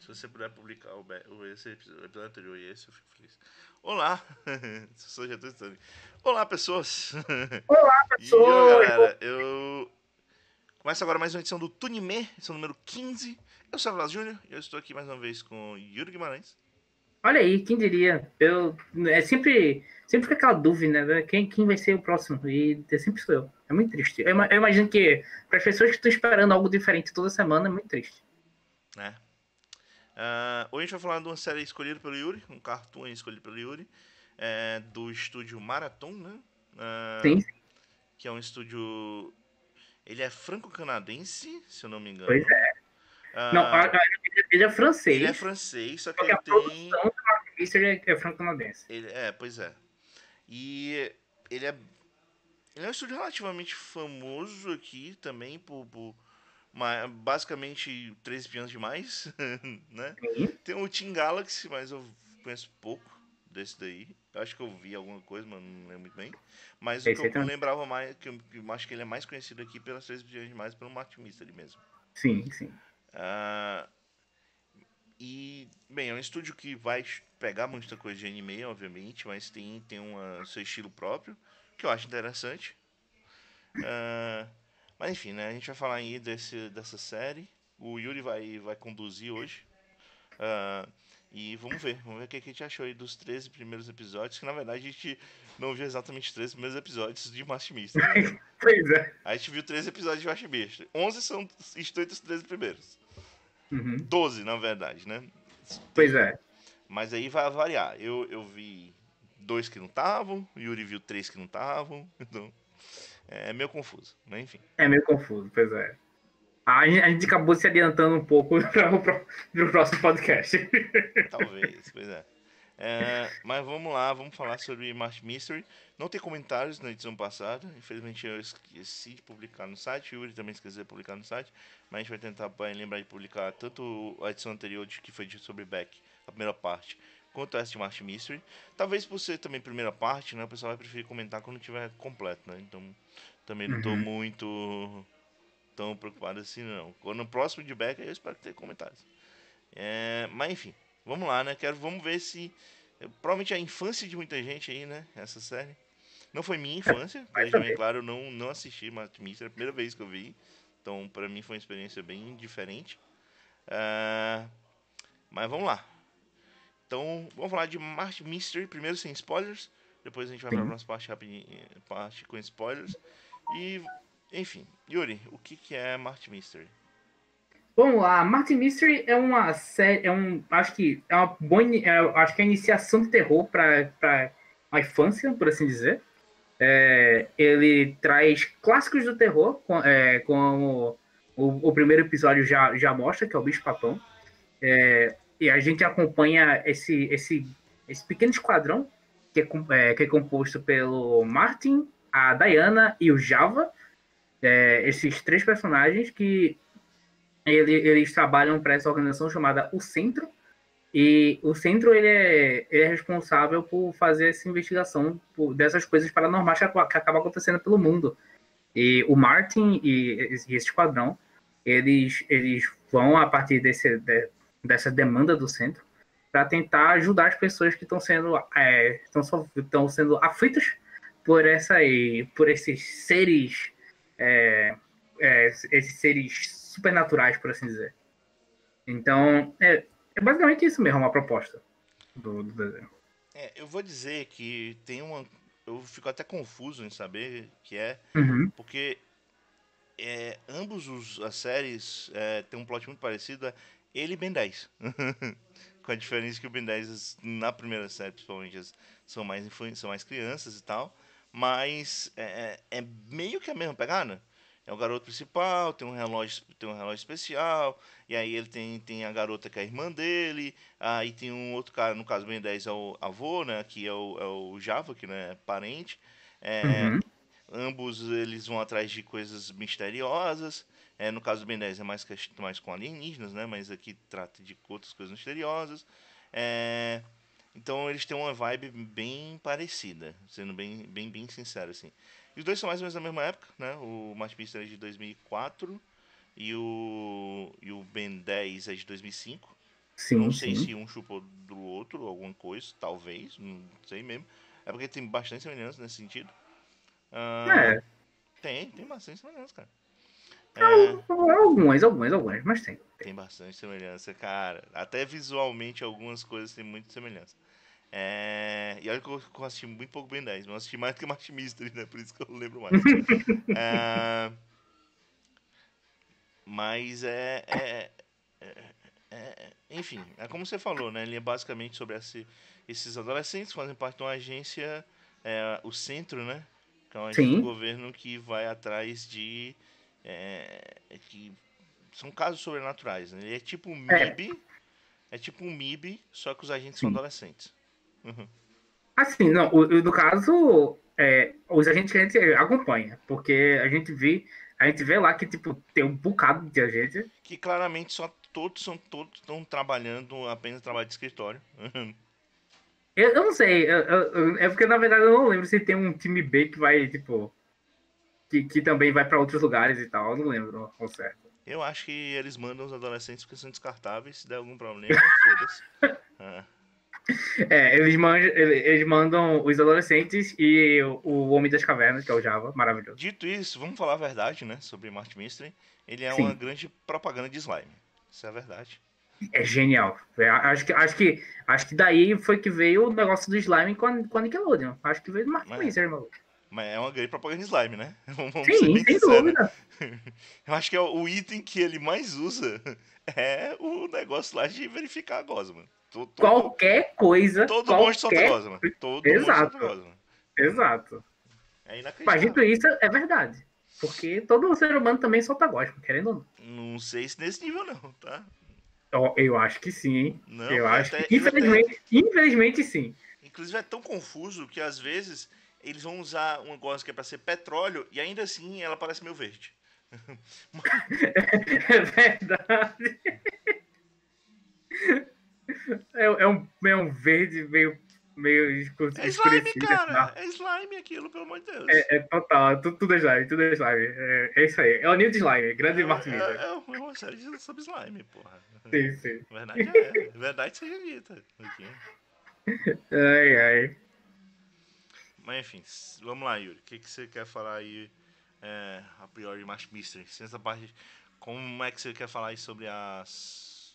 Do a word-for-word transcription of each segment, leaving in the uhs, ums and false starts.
você puder publicar o, o, esse episódio, o episódio anterior e esse, eu fico feliz. Olá! Sou já tô estando. Olá, pessoas! Olá, E eu, pessoas! galera, eu começo agora mais uma edição do Tunime, edição número quinze. Eu sou o Vlas Júnior e eu estou aqui mais uma vez com Yuri Guimarães. Olha aí, quem diria? Eu, é sempre, sempre fica aquela dúvida, né? Quem, quem vai ser o próximo? E é sempre sou eu. É muito triste. Eu, eu imagino que para as pessoas que estão esperando algo diferente toda semana é muito triste. Né? Uh, hoje a gente vai falar de uma série escolhida pelo Yuri, um cartoon escolhido pelo Yuri, é, do estúdio Marathon, né? Sim, Uh, que é um estúdio. Ele é franco-canadense, se eu não me pois engano. é. Não, a- Uh, a- ele é ele é francês, francês, só que só que ele a tem. produção do Mark Mister é, é franco-canadense. Ele, é, pois é. E ele é. Ele é um estúdio relativamente famoso aqui também por, por uma- basicamente três espiãs demais, né? Sim, Tem o Team Galaxy, mas eu conheço pouco desse daí. Eu acho que eu vi alguma coisa, mas não lembro muito bem. Mas o que esse eu aí também. lembrava mais, que eu, que eu acho que ele é mais conhecido aqui pelas três espiãs demais, pelo Martin Mystery mesmo. Sim, sim. Ah, e, bem, é um estúdio que vai pegar muita coisa de anime, obviamente, mas tem, tem uma, seu estilo próprio, que eu acho interessante. Ah, mas enfim, né? A gente vai falar aí desse, dessa série. O Yuri vai, vai conduzir hoje. Ah, e vamos ver, vamos ver o que a gente achou aí dos treze primeiros episódios. Que na verdade a gente não viu exatamente os treze primeiros episódios de Match Mystery, né? Pois é. A gente viu treze episódios de Match Mystery. onze são estão entre os treze primeiros. Uhum. Doze na verdade, né? Pois Tem, é. mas aí vai variar. Eu, eu vi dois que não estavam, o Yuri viu três que não estavam. Então é meio confuso, mas enfim. É meio confuso, pois é. A gente, a gente acabou se adiantando um pouco para o pro próximo podcast. Talvez, pois é. É, mas vamos lá, vamos falar sobre March Mystery. Não tem comentários na edição passada. Infelizmente eu esqueci de publicar no site. O Yuri também esqueceu de publicar no site. Mas a gente vai tentar lembrar de publicar tanto a edição anterior de que foi sobre Beck, a primeira parte, quanto essa de March Mystery. Talvez por ser também primeira parte, né? O pessoal vai preferir comentar quando tiver completo, né? Então também não estou Uhum. muito tão preocupado assim, não. Quando no próximo de Beck eu espero ter comentários. É, mas enfim, vamos lá, né? Quero, vamos ver se. Provavelmente a infância de muita gente aí, né? Essa série. Não foi minha infância, pra Vai deixar bem saber. claro, eu não, não assisti Matt Mister, é a primeira vez que eu vi. Então, pra mim foi uma experiência bem diferente. É, mas vamos lá. Então, vamos falar de March Mystery, primeiro sem spoilers. Depois a gente vai pra Sim. nossa parte, rapidinho, parte com spoilers. E, enfim, Yuri, o que, que é March Mystery? Vamos lá, Martin Mystery é uma série, é um, acho que é uma boa, é, acho que é a iniciação de terror para a infância, por assim dizer. É, ele traz clássicos do terror, com, é, como o, o, primeiro episódio já, já mostra, que é o Bicho Papão. É, e a gente acompanha esse, esse, esse pequeno esquadrão que é, é, que é composto pelo Martin, a Diana e o Java. É, esses três personagens que ele, eles trabalham para essa organização chamada O Centro, e o Centro ele é, ele é responsável por fazer essa investigação por, dessas coisas paranormais que, que acabam acontecendo pelo mundo. E o Martin e, e esse esquadrão, eles, eles vão, a partir desse, de, dessa demanda do Centro, para tentar ajudar as pessoas que estão sendo, é, estão, estão sendo aflitas por, essa, por esses seres, é, é, esses seres supernaturais, por assim dizer. Então, é, é basicamente isso mesmo, a proposta do, do desenho. É, eu vou dizer que tem uma. Eu fico até confuso em saber que é. Uhum. Porque é, ambos os, as séries é, têm um plot muito parecido. É ele e Ben dez. Com a diferença que o Ben dez, na primeira série, principalmente, são mais, são mais crianças e tal. Mas é, é, é meio que a mesma pegada. É o garoto principal, tem um relógio, tem um relógio especial, e aí ele tem, tem a garota que é a irmã dele, aí tem um outro cara, no caso Ben dez é o avô, né, que é o, é o Java, que não é parente. É, Uhum. ambos eles vão atrás de coisas misteriosas. É, no caso do Ben dez é mais, mais com alienígenas, né? Mas aqui trata de outras coisas misteriosas. É, então eles têm uma vibe bem parecida, sendo bem, bem, bem sincero assim. E os dois são mais ou menos da mesma época, né? O Matt Mystery é de dois mil e quatro e o, e o Ben dez é de dois mil e cinco. Sim, Não sei sim. se um chupou do outro, alguma coisa, talvez, não sei mesmo. É porque tem bastante semelhança nesse sentido. Ah, É, tem, tem bastante semelhança, cara. É, algumas, algumas, algumas, mas tem. tem bastante semelhança, cara. Até visualmente algumas coisas têm muita semelhança. É, e olha que eu, eu assisti muito pouco Ben dez, mas eu assisti mais do que Martin Mystery, né? Por isso que eu lembro mais. É, mas é, é, é- Enfim, é como você falou, né? Ele é basicamente sobre esse- esses adolescentes que fazem parte de uma agência, é, o Centro, né? Que é uma agência do Sim, governo que vai atrás de. É, que são casos sobrenaturais, né? Ele é tipo um é, MIB, é tipo um MIB, só que os agentes são sim. adolescentes. Uhum. Assim, não, o, o- no caso, é, os agentes que a gente acompanha, porque a gente vê, a gente vê lá que, tipo, tem um bocado de agente. Que claramente só todos são todos estão trabalhando apenas trabalho de escritório. Eu, eu não sei, eu- eu- eu- é porque, na verdade, eu não lembro se tem um time B que vai, tipo, que, que também vai para outros lugares e tal, eu não lembro ao certo. Eu acho que eles mandam os adolescentes porque são descartáveis. Se der algum problema, foda-se. Ah. É, eles, manjam, eles mandam os adolescentes e o, o Homem das Cavernas, que é o Java, maravilhoso. Dito isso, vamos falar a verdade, né? Sobre Martin Mystery. Ele é uma Sim, grande propaganda de slime. Isso é a verdade. é genial. É, acho que, acho, que, acho que daí foi que veio o negócio do slime com a, com a Nickelodeon. Acho que veio do Martin Mas, Windsor, maluco. mas é uma grande propaganda de slime, né? Vamos ser Sim, bem sem sinceros. dúvida. Eu acho que é o item que ele mais usa é o negócio lá de verificar a gosma. Todo, todo, Qualquer coisa, todo monstro solta qualquer. gosma. Todo monstro solta Exato, gosma. exato. É Mas dito inacreditável. isso, é verdade. Porque todo ser humano também solta gosma, querendo ou não. Não sei se nesse nível não, tá? Eu, eu acho que sim, hein? Não, Eu ele acho que, até, ele até, infelizmente, infelizmente sim. inclusive é tão confuso que às vezes eles vão usar um negócio que é pra ser petróleo e ainda assim ela parece meio verde. É verdade. É, é um, é um verde meio, meio É slime, escurecido. cara! É slime aquilo, pelo amor de Deus. É, é total, tudo, tudo é slime, tudo é slime. É, é isso aí. É o nível de slime, É, grande Martin Miller. é, é uma série de sobre slime, porra. Sim, sim. Verdade é, verdade seja dita. Aqui. Ai, ai. Mas enfim, vamos lá, Yuri. O que, que você quer falar aí, é, a priori, Martin Mystery? Essa parte, como é que você quer falar aí sobre as.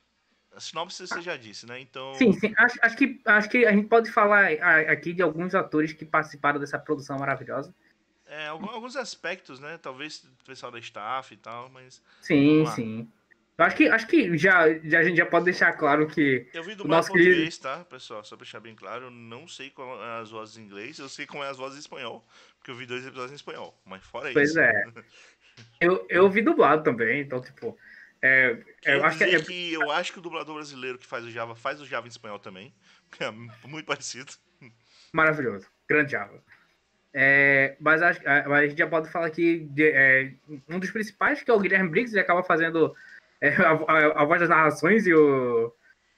A sinopse você já disse, né? Sim, Então, sim. Acho, acho, que, acho que a gente pode falar a- aqui de alguns atores que participaram dessa produção maravilhosa. é, alguns aspectos, né? Talvez o pessoal da staff e tal, mas vamos Sim, lá. sim. Eu acho que, acho que já, já a gente já pode deixar claro que Eu vi o dublado em nosso querido. português, tá, pessoal? Só pra deixar bem claro, eu não sei qual é as vozes em inglês, eu sei como é as vozes em espanhol, porque eu vi dois episódios em espanhol. Mas fora Pois isso, é. Eu, eu vi dublado também, então, tipo. É, é, eu queria acho que dizer é, que eu acho que o dublador brasileiro que faz o Java faz o Java em espanhol também, que é muito parecido. maravilhoso. Grande Java. É, mas, acho, é, mas a gente já pode falar aqui de é, um dos principais, que é o Guilherme Briggs, ele acaba fazendo é, a, a, a voz das narrações e o.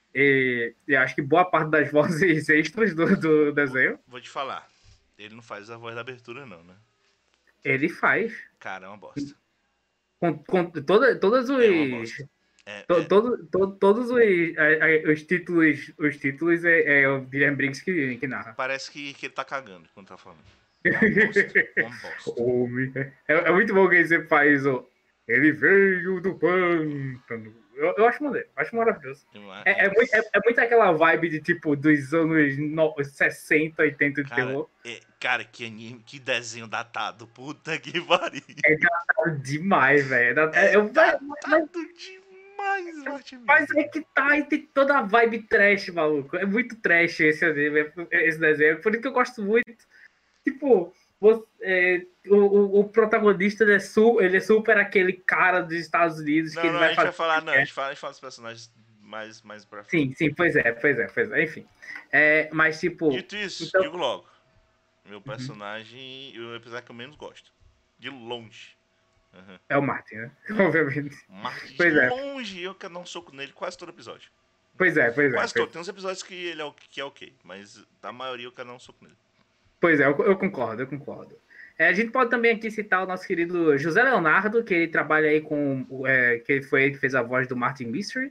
E, e acho que boa parte das vozes extras do, do Vou, desenho. vou te falar, ele não faz a voz da abertura não, né? Ele faz. Cara, é uma bosta. Com, com toda, todos É uma os. bosta. É, To- é, todo, to- todos os, a- a- os títulos, os títulos é, é o Guilherme Briggs que, que narra. parece que, que ele tá cagando quando tá falando. É uma bosta, uma bosta. Homem. É, é muito bom que ele sempre faz o. Ele veio do pântano. Eu, eu acho maneiro, acho maravilhoso. É, é, É, muito, é, é muito aquela vibe de tipo dos anos no- sessenta, oitenta de cara, terror. é, cara, que anime, que desenho datado. Puta que pariu. É datado demais, velho. É, É é, eu- mas, mas, datado demais, Martin mas é Mystery. que tá, e tem toda a vibe trash, maluco. É muito trash esse anime, esse desenho. Por isso que eu gosto muito. Tipo, você, é, o, o, o protagonista ele é, su, ele é super aquele cara dos Estados Unidos que Não, ele não, a vai gente vai fazer. falar, não, a gente fala, a gente fala dos personagens mais, mais pra frente. Sim, sim, pois é, pois é, pois é, enfim. É, mas, tipo, Dito isso, então. digo logo. Meu Uhum, personagem, o episódio que eu menos gosto. De longe. Uhum. é o Martin, né? É. Obviamente. Martin, de Pois é, longe, eu quero dar um soco nele quase todo episódio. pois é, pois é. Quase todo. Pois, Tem uns episódios que ele é, o- que é ok, mas da maioria eu quero dar um soco nele. pois é, eu, eu concordo, eu concordo. É, a gente pode também aqui citar o nosso querido José Leonardo, que ele trabalha aí com. É, que foi ele que fez a voz do Martin Mystery.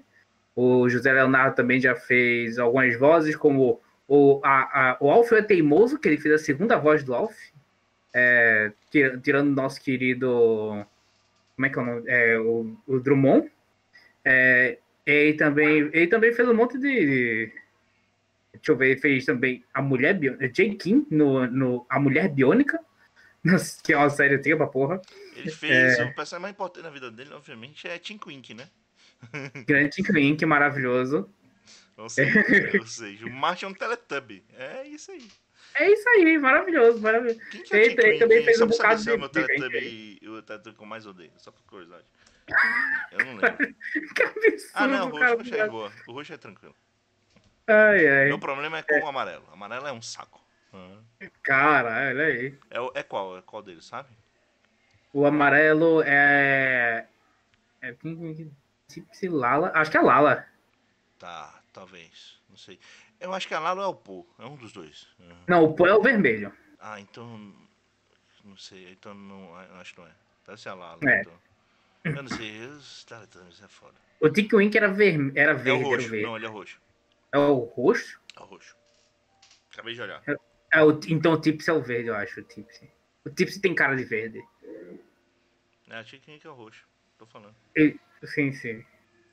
O José Leonardo também já fez algumas vozes, como o, a, a, o Alf é Teimoso, que ele fez a segunda voz do Alf. É, tirando o nosso querido. Como é que é o nome? É, o, o Drummond. É, ele, também, ele também fez um monte de. Deixa eu ver, ele fez também a Mulher Biônica. Jay Kim no, no A Mulher Biônica, que é uma série antiga pra porra. Ele fez. É, O personagem mais importante na vida dele, obviamente, é Tim Quink, né? Grande Tim, que é maravilhoso. Ou seja, ou seja, o Martin é um Teletubby. É isso aí. É isso aí, maravilhoso, maravilhoso. Quem que é o Ele, Tim ele também Quink? fez Só um pra saber bocado se é o de, meu de gente aí. Teletubby, o Teletubby que eu mais odeio. Só por curiosidade. Eu não lembro. Que Ah, não, o absurdo, roxo cara. eu achei de boa. O roxo é tranquilo. Ai, Meu ai. problema é com o amarelo. O amarelo é um saco. Ah. Cara, olha aí. É, o- é qual? É qual deles, sabe? O amarelo é. É Tipsy Lala. Acho que é Lala. Tá, talvez. Não sei. Eu acho que a Lalo é o Paul. É um dos dois. Ah, Não, o Pô é o vermelho. Ah, então. Não sei. Então não. Eu acho que não é. Deve ser a Lalo, É. então. Eu não sei. Os Teletubbies é foda. O Tick Wink era, ver... era É o verde, era o roxo. verde. Não, ele é roxo. É o roxo? É o roxo. Acabei de olhar. É, é o... Então o Tipsy é o verde, eu acho. O Tipsy. O Tipsy tem cara de verde. É, achei que é o roxo. Tô falando. E... Sim, sim.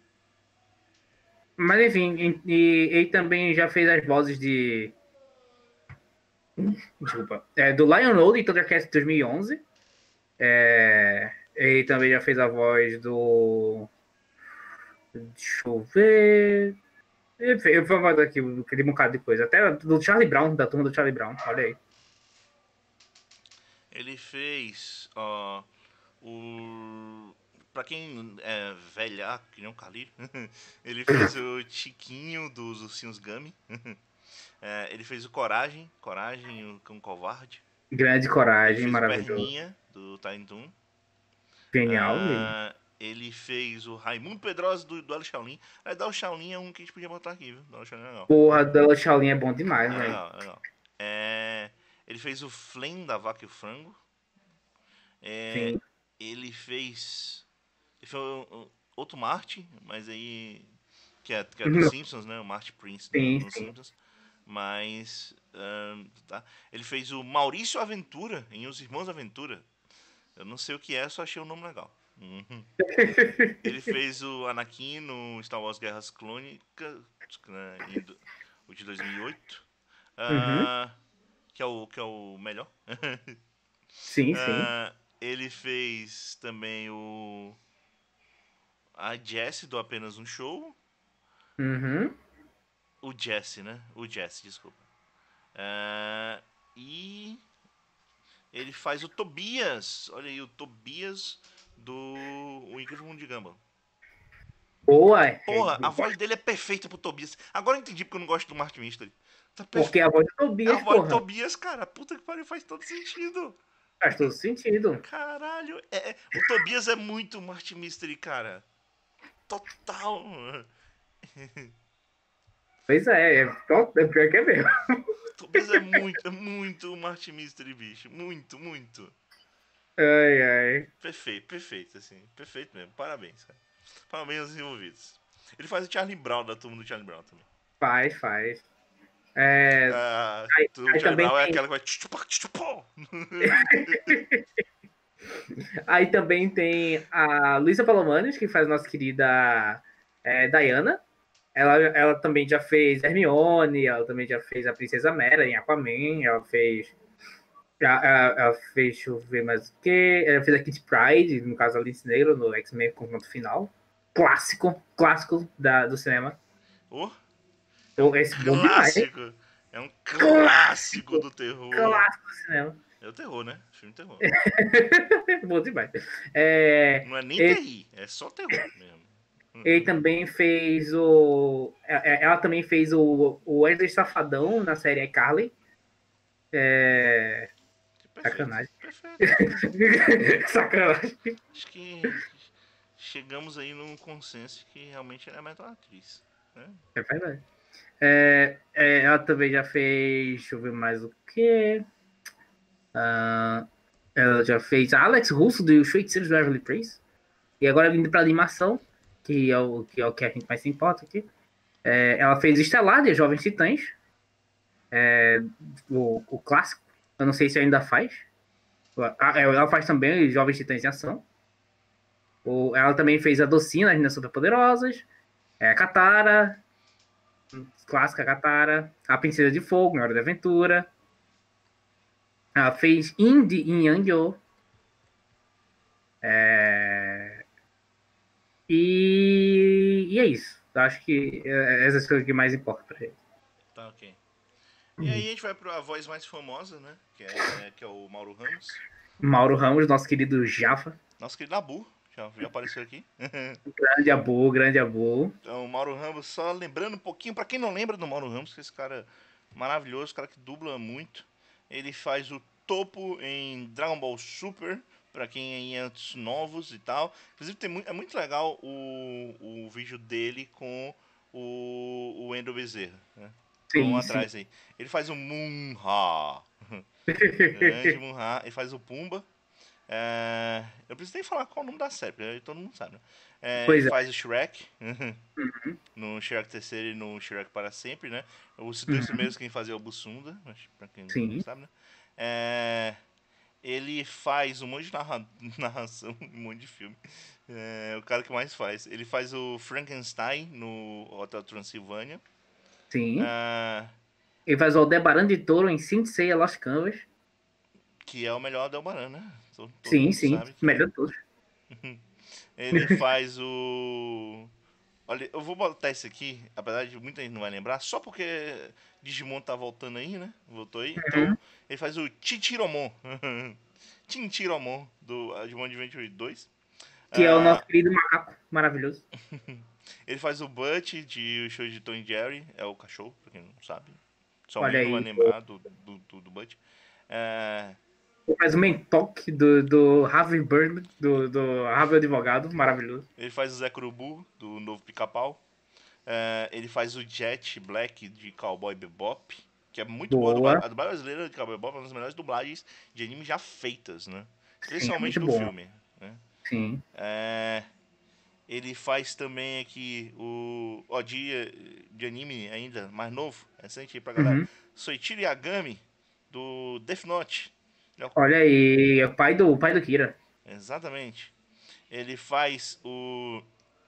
Mas enfim, e, e, ele também já fez as vozes de. Desculpa. É, do Lion Road em Thundercats dois mil e onze. É, ele também já fez a voz do. Deixa eu ver. Enfim, eu vou falar aqui aquele bocado de coisa. Até do Charlie Brown, da turma do Charlie Brown. Olha aí. Ele fez. Ó. O. Pra quem é velhaco, que nem um Carlinho, ele fez o Chiquinho dos Ursinhos Gummy. É, ele fez o Coragem, Coragem, o Cão Covarde. Grande Ele coragem, fez o maravilhoso. Perninha, do Tiny Toon. Genial. Ah, ele fez o Raimundo Pedrosa do Duelo Shaolin. Aí Duelo Shaolin é um que a gente podia botar aqui, viu? Duelo Shaolin é legal. Porra, da Shaolin é bom demais, É velho. legal, é legal. É, ele fez o Flame da Vaca e o Frango. É, Sim. ele fez. Ele foi um- outro Marty, mas aí. Que é, que é dos Simpsons, né? O Marty Prince do, Sim, dos sim. Simpsons. Mas. ahn, tá. Ele fez o Maurício Aventura em Os Irmãos Aventura. Eu não sei o que é, só achei o nome legal. Uhum. Ele fez o Anakin no Star Wars Guerras Clônicas, né, em do- o de dois mil e oito. Uhum. Ah, que, é o, que é o melhor. Sim, sim. Ah, ele fez também o. A Jesse do Apenas um Show. Uhum. O Jesse, né? O Jesse, desculpa. Ah, e ele faz o Tobias. Olha aí, o Tobias do O Incrível Mundo de Gumball. Boa, é. Porra, a voz dele é perfeita pro Tobias. Agora eu entendi porque eu não gosto do Martin Mystery. Tá Porque perfe... é a voz do É a Tobias, voz do porra. Tobias, cara. Puta que pariu, faz todo sentido. Faz todo sentido. Caralho. É, é- o Tobias é muito Martin Mystery, cara. Total. Pois é, é, top, é pior que é mesmo. Tobias é muito, é muito Martin Mystery, bicho. Muito, muito. Ai, ai. Perfeito, perfeito, assim. Perfeito mesmo. Parabéns, cara. Parabéns aos envolvidos. Ele faz o Charlie Brown da turma do Charlie Brown também. Faz, faz. É, Ah, aí, o aí Charlie também Brown é tem, aquela que vai. tchupá, tchupá. aí também tem a Luísa Palomares, que faz a nossa querida é, Diana. Ela, ela também já fez Hermione, ela também já fez a Princesa Mera em Aquaman, ela fez. Ela, ela- ela fez, deixa eu ver mais o que. Ela fez a Kitty Pryde, no caso a Alice Negro, no X-Men Confronto Final. Clássico, clássico da, do cinema. Oh, é um Pô, esse bom demais, hein? clássico. É um clássico do terror. Clássico do cinema. É o terror, né? Filme terror. Bom demais. É, Não é nem ele, T I, é só terror mesmo. ele também fez o. é- Ela também fez o, o Wesley Safadão na série iCarly. É, Perfeito. sacanagem. Perfeito. Sacanagem. Acho que chegamos aí num consenso que realmente ela é mais uma atriz. Né? É verdade. É, é, ela também já fez. Deixa eu ver mais o que. Ah, ela já fez a Alex Russo do Feiticeiros do Waverly Place. E agora vindo pra animação, que é o que, é o que a gente mais se importa aqui. É, ela fez Estelar de Jovens Titãs, é, o, o clássico. Eu não sei se ainda faz. Ah, ela faz também Jovens Titãs em Ação. O, ela também fez a Docina, as Meninas Superpoderosas, é, a Katara, clássica Katara, a Princesa de Fogo, na Hora da Aventura. Ela fez Indy em Yang-Oh. É, e, e é isso. Eu acho que é, essas coisas que mais importam pra ele. Tá, ok. E aí a gente vai pra voz mais famosa, né? Que é, que é o Mauro Ramos. Mauro Ramos, nosso querido Jaffa. Nosso querido Nabu, já, já apareceu aqui. Grande Abu, grande Abu. Então, o Mauro Ramos, só lembrando um pouquinho, pra quem não lembra do Mauro Ramos, que esse cara maravilhoso, cara que dubla muito. Ele faz o topo em Dragon Ball Super, pra quem é antes novos e tal. Inclusive, tem muito, é muito legal o, o vídeo dele com o, o Endo Bezerra, né? Vão Sim, sim. atrás aí. Ele faz o Moonha. Grande Moonha. Ele faz o Pumba. É, eu preciso nem falar qual é o nome da série, porque todo mundo sabe, né? É, ele Pois é. faz o Shrek. Uhum. No Shrek terceiro e no Shrek para sempre, né? Os dois Uhum. primeiros quem fazia é o Bussunda, pra quem não Sim. sabe, né? É, ele faz um monte de narra narração, um monte de filme. É, o cara que mais faz. Ele faz o Frankenstein no Hotel Transilvânia. Sim. É, Ele faz o Aldebaran de Touro em Saint Seiya Lost Canvas. que é o melhor Delmaran, né? Todo, todo Sim, mundo sim. sabe que é. Melhor de todos. Ele faz o. Olha, eu vou botar esse aqui, apesar de muita gente não vai lembrar, só porque Digimon tá voltando aí, né? Voltou aí. Então, Uhum. ele faz o Chichiromon. Chinchiromon, do Digimon Adventure dois. Que é o nosso Ah, querido macaco maravilhoso. ele faz o Butch de o show de Tom e Jerry, é o cachorro, pra quem não sabe. Só Olha mesmo não vai aí. lembrar do, do, do, do Butch. É, Ele faz o Mentok do, do Harvey Bird, do, do Harvey Advogado, maravilhoso. ele faz o Zé Curubu, do novo Pica-Pau. É, ele faz o Jet Black de Cowboy Bebop, que é muito boa. A Boa. dublagem, a dublagem brasileira de Cowboy Bebop é uma das melhores dublagens de anime já feitas, né? Sim, é Especialmente muito do bom. filme, né? Sim. É, ele faz também aqui o ó, de, de anime ainda mais novo, recente aí pra galera. Uhum. Soichiro Yagami, do Death Note. É o- Olha aí. É o pai do, o pai do Kira. Exatamente. Ele faz o.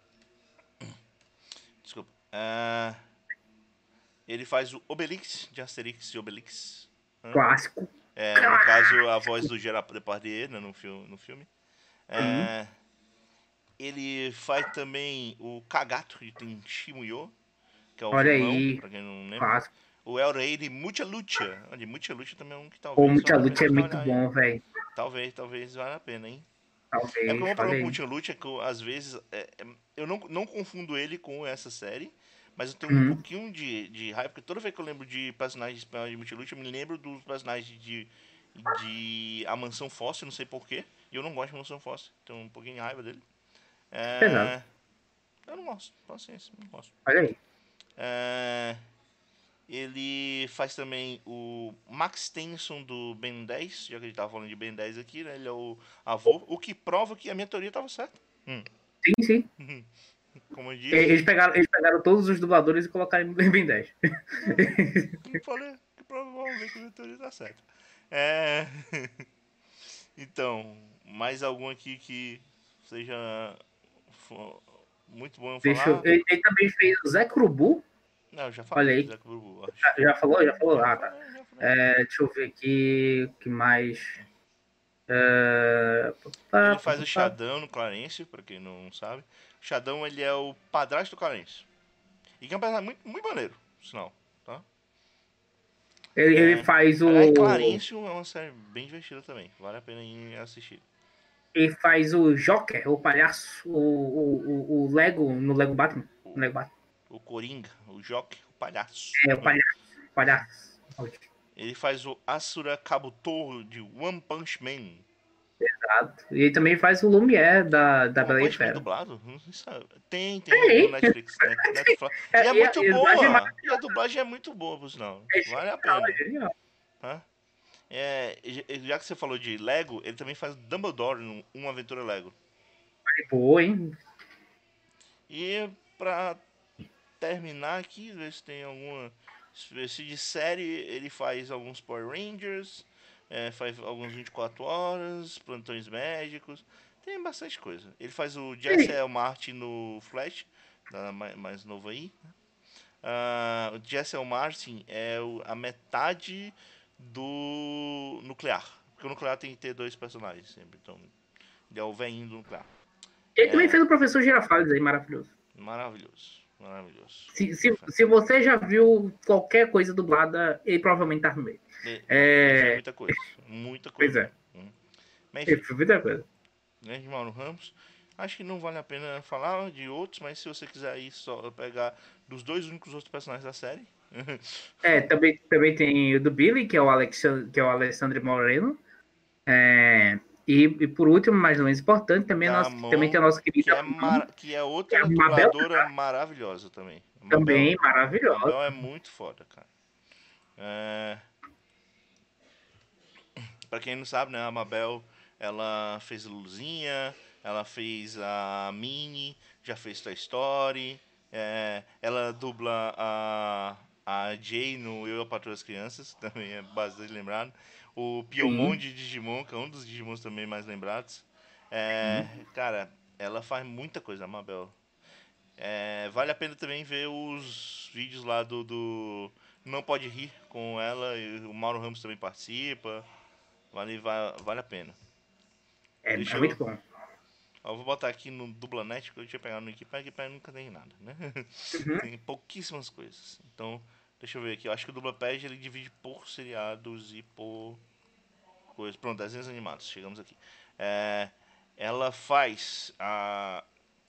Desculpa. Ah, ele faz o Obelix, de Asterix e Obelix. Né? Clássico. É, no caso, a voz Clássico. do Gerard Depardieu, né, no, filme, no filme. Sim. É, ele faz também o Kagato de Tenchi Muyo, que é o Olha vilão, aí. pra quem não lembra. Clássico. O El Rey de Mucha Lucha. De Mucha Lucha também é um que O talvez Mucha valha a pena Lucha a é gente dar uma muito olhada aí. bom, velho. Talvez, talvez valha a pena, hein? É porque o Talvez. meu Olha problema com o aí. Mucha Lucha é que eu, às vezes é, é, eu não, não confundo ele com essa série, mas eu tenho um Uhum. pouquinho de, de raiva, porque toda vez que eu lembro de personagens espanhóis de Mucha Lucha, eu me lembro dos personagens de, de A Mansão Foster, não sei porquê, e eu não gosto de Mansão Foster, tenho um pouquinho de raiva dele. Pesado. É, eu não gosto, paciência, não gosto. Olha aí. É, ele faz também o Max Tenson do Ben dez, já que a gente tava falando de Ben dez aqui, né? Ele é o avô, o que prova que a minha teoria tava certa. Hum. Sim, sim. Como eu Eles disse, pegaram, eles pegaram todos os dubladores e colocaram em Ben dez. como falei, que provavelmente a minha teoria tá certa. É... Então, mais algum aqui que seja fo- muito bom eu Deixa eu... falar? ele, ele também fez o Zé Curubu. Não, eu já Olha falei do aí. Zé Curubu, acho. Já, já falou? Já falou? Já Ah, tá. falei, já falei. É, deixa eu ver aqui. O que mais? É, pá, Ele pá, faz pá, o pá. Xadão no Clarence, pra quem não sabe. O Xadão, ele é o padrasto do Clarence. E que é um personagem muito, muito maneiro, sinal, tá? Ele, ele É... faz Aliás, o. Clarence é uma série bem divertida também. Vale a pena ir assistir. Ele faz o Joker, o palhaço, o, o, o, o Lego no Lego Batman. No O, Lego Batman. o Coringa, o Jock, o palhaço. É, o palhaço. O palhaço. Ele faz o Asura Kabuto de One Punch Man. Exato. E ele também faz o Lumière da, da Tem One Bela e a Punch Man Fera. dublado? Não sei se sabe. Tem, tem no Tem. Netflix. Net, Netflix. E é É, e a, muito e a dublagem é boa! E a dublagem é muito boa, por sinal. é Vale a genial, é pena. genial. Tá? É, já que você falou de Lego, ele também faz Dumbledore em Uma Aventura Lego. Boa, hein? E pra terminar aqui, ver se tem alguma. Se de série ele faz alguns Power Rangers, é, faz alguns vinte e quatro horas, plantões médicos, tem bastante coisa. Ele faz o Jesse Ele- L. Martin no Flash, da mais, mais novo aí. Ah, o Jesse L. Martin é o- a metade do Nuclear. Porque o Nuclear tem que ter dois personagens sempre. Então, ele é o velhinho do Nuclear. Ele também fez o Professor Girafales aí, maravilhoso. Maravilhoso. Maravilhoso. Se, se, se você já viu qualquer coisa dublada, ele provavelmente tá no meio. Ele, ele fez É, muita coisa. Muita coisa pois é, mesmo. Hum. Mas ele enfim, fez muita coisa. grande Mauro Ramos. Acho que não vale a pena falar de outros, mas se você quiser aí só pegar dos dois únicos outros personagens da série. É, também, também tem o do Billy, que é o, Alex, que é o Alexandre Moreno. É, e, e por último, mais ou menos importante, também, a Da nossa, também tem a Mão, nossa que querida é, Mamo, mar... que é que é a outra Mabel, dubladora maravilhosa também. A também Mabel, maravilhosa. Mabel é muito foda, cara. É... Pra quem não sabe, né, a Mabel, ela fez a Luzinha, ela fez a Minnie, já fez Toy Story, é... ela dubla a... a Jay no Eu e a Patroa das Crianças, também é bastante lembrado. O Piomon Sim, de Digimon, que é um dos Digimons também mais lembrados. É... sim. Cara, ela faz muita coisa, a Mabel. É, vale a pena também ver os vídeos lá do, do Não Pode Rir com ela, e o Mauro Ramos também participa. Vale, va- vale a pena. É, Deixa é eu. muito bom. Ó, vou botar aqui no Dublanet, porque eu tinha pegado no Wikipedia, Wikipedia nunca tem nada, né? Uhum. Tem pouquíssimas coisas. Então, deixa eu ver aqui. Eu acho que o Dublapad ele divide por seriados e por coisas. Pronto, desenhos animados. Chegamos aqui. É, ela faz a.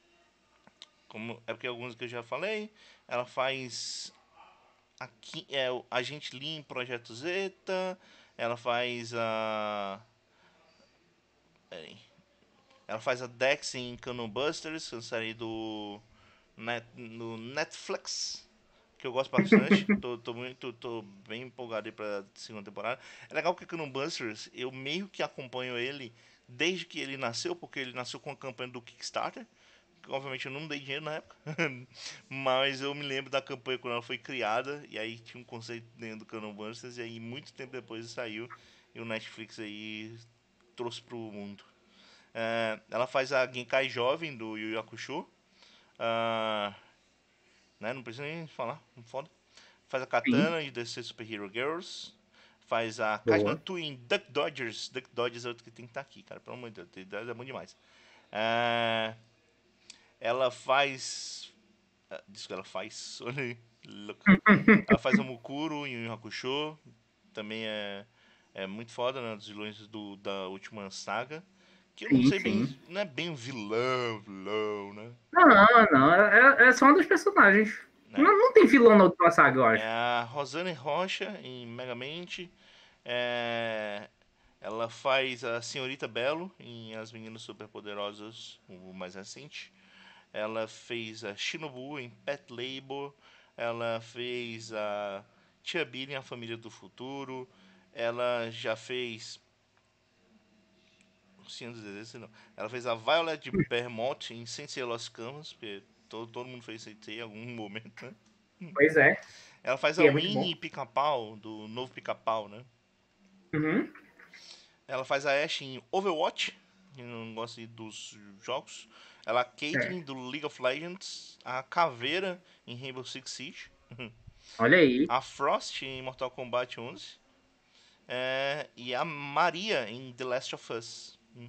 Como, é porque alguns que eu já falei. Ela faz aqui é o Agente Lee em Projeto Zeta. Ela faz a. Pera aí. Ela faz a Dex em Cannon Busters, que é uma série do. Net, no Netflix. Que eu gosto bastante. tô, tô, muito, tô bem empolgado aí pra segunda temporada. É legal que Cannon Busters, eu meio que acompanho ele desde que ele nasceu, porque ele nasceu com a campanha do Kickstarter. Obviamente eu não dei dinheiro na época, mas eu me lembro da campanha quando ela foi criada, e aí tinha um conceito dentro do Cannon Busters, e aí muito tempo depois saiu, e o Netflix aí trouxe pro mundo. É, ela faz a Genkai jovem do Yu Yu Hakusho, ah, né, não precisa nem falar, não foda. Faz a Sim, Katana em D C Super Hero Girls, faz a Kajna boa. Tu em Duck Dodgers, Duck Dodgers é outro que tem que estar aqui, cara, pelo amor de Deus, Duck Dodgers é bom demais. É, ela faz ah, diz que ela faz. Olha aí, louco. Ela faz a Mukuro em Yu Yu Hakusho. Também é, é muito foda, né? Dos vilões do, da última saga. Que eu não Sim, sei bem. sim. Não é bem um vilão, vilão, né? Não, não, é, é só um dos personagens. É, Não, não tem vilão na última saga, eu é acho. a Rosane Rocha em Megamente. É, ela faz a Senhorita Belo em As Meninas Superpoderosas, o mais recente. Ela fez a Shinobu em Pet Labor. Ela fez a Tia Billy em A Família do Futuro. Ela já fez. Sim, não. Ela fez a Violet de Bermont em Sensei Los Camas, porque todo, todo mundo fez Sensei em algum momento, né? Pois é, Ela faz a e é muito bom. Winnie Pica-Pau, do novo Pica-Pau, né? Uhum. Ela faz a Ashe em Overwatch, que não gosta dos jogos. Ela a É. Caitlyn do League of Legends. A Caveira em Rainbow Six Siege. Olha aí, A Frost em Mortal Kombat onze. É, e a Maria em The Last of Us. Hum,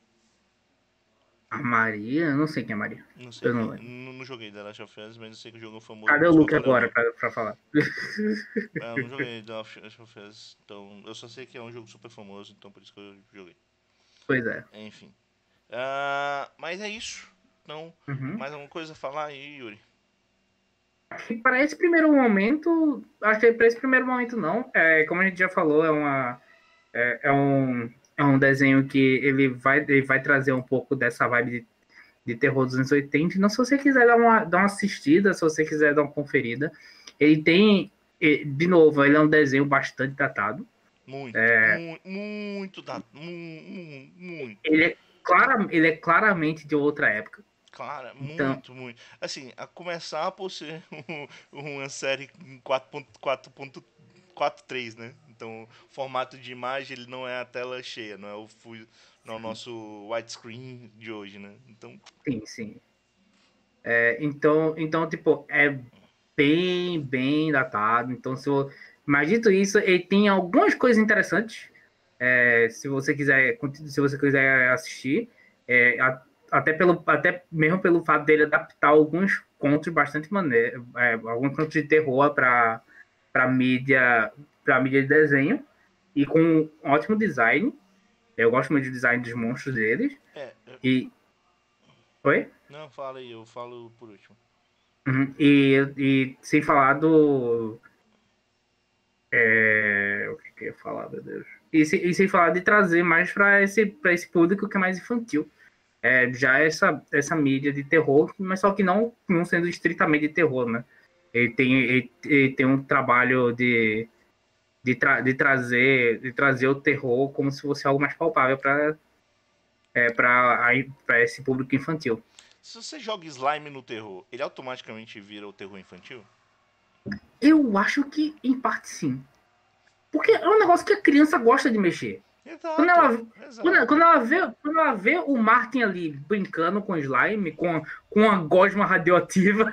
a Maria, eu não sei quem é a Maria. Não sei Eu não quem. lembro. Não, não joguei The Last of Us, mas eu sei que o jogo é famoso, Cadê por o isso que eu Luke falei o agora nome. pra, pra falar? É, eu não joguei The Last of Us, então eu só sei que é um jogo super famoso, então por isso que eu joguei. Pois é. Enfim. Ah, mas é isso. Então, Uhum. mais alguma coisa a falar aí, Yuri? E para esse primeiro momento, acho que para esse primeiro momento não. É, como a gente já falou, é uma é, é um é um desenho que ele vai ele vai trazer um pouco dessa vibe de, de terror dos anos oitenta. Então, se você quiser dar uma dar uma assistida, se você quiser dar uma conferida, ele tem de novo, ele é um desenho bastante datado. Muito, muito, muito, da- mu- mu- muito. Ele é clara, ele é claramente de outra época. Cara, Então, muito, muito. Assim, a começar por ser um- uma série em quatro ponto quatro ponto quatro três, né? Então, o formato de imagem ele não é a tela cheia, não é o full, não é o sim, nosso widescreen de hoje, né? Então, sim. sim. É, então, então, tipo, é bem, bem datado. Então, se eu, mas dito isso, ele tem algumas coisas interessantes. É, se você quiser, se você quiser assistir, é, a- até pelo, até mesmo pelo fato dele adaptar alguns contos bastante maneiros, é, alguns contos de terror para para mídia, para mídia de desenho e com um ótimo design. Eu gosto muito do design dos monstros deles. é, é, E, oi? não, fala aí, eu falo por último. Uhum. E, e sem falar do. É, o que, que eu ia falar, meu Deus? E, se, e sem falar de trazer mais para esse, para esse público que é mais infantil. É, já essa, essa mídia de terror, mas só que não, não sendo estritamente de terror, né? Ele tem, ele, ele tem um trabalho de, de, tra, de, trazer, de trazer o terror como se fosse algo mais palpável para é, para esse público infantil. Se você joga slime no terror, ele automaticamente vira o terror infantil? Eu acho que, em parte, sim. Porque é um negócio que a criança gosta de mexer. Quando Exato, ela, quando, exato. quando ela vê, quando ela vê o Martin ali brincando com slime, com, com a gosma radioativa,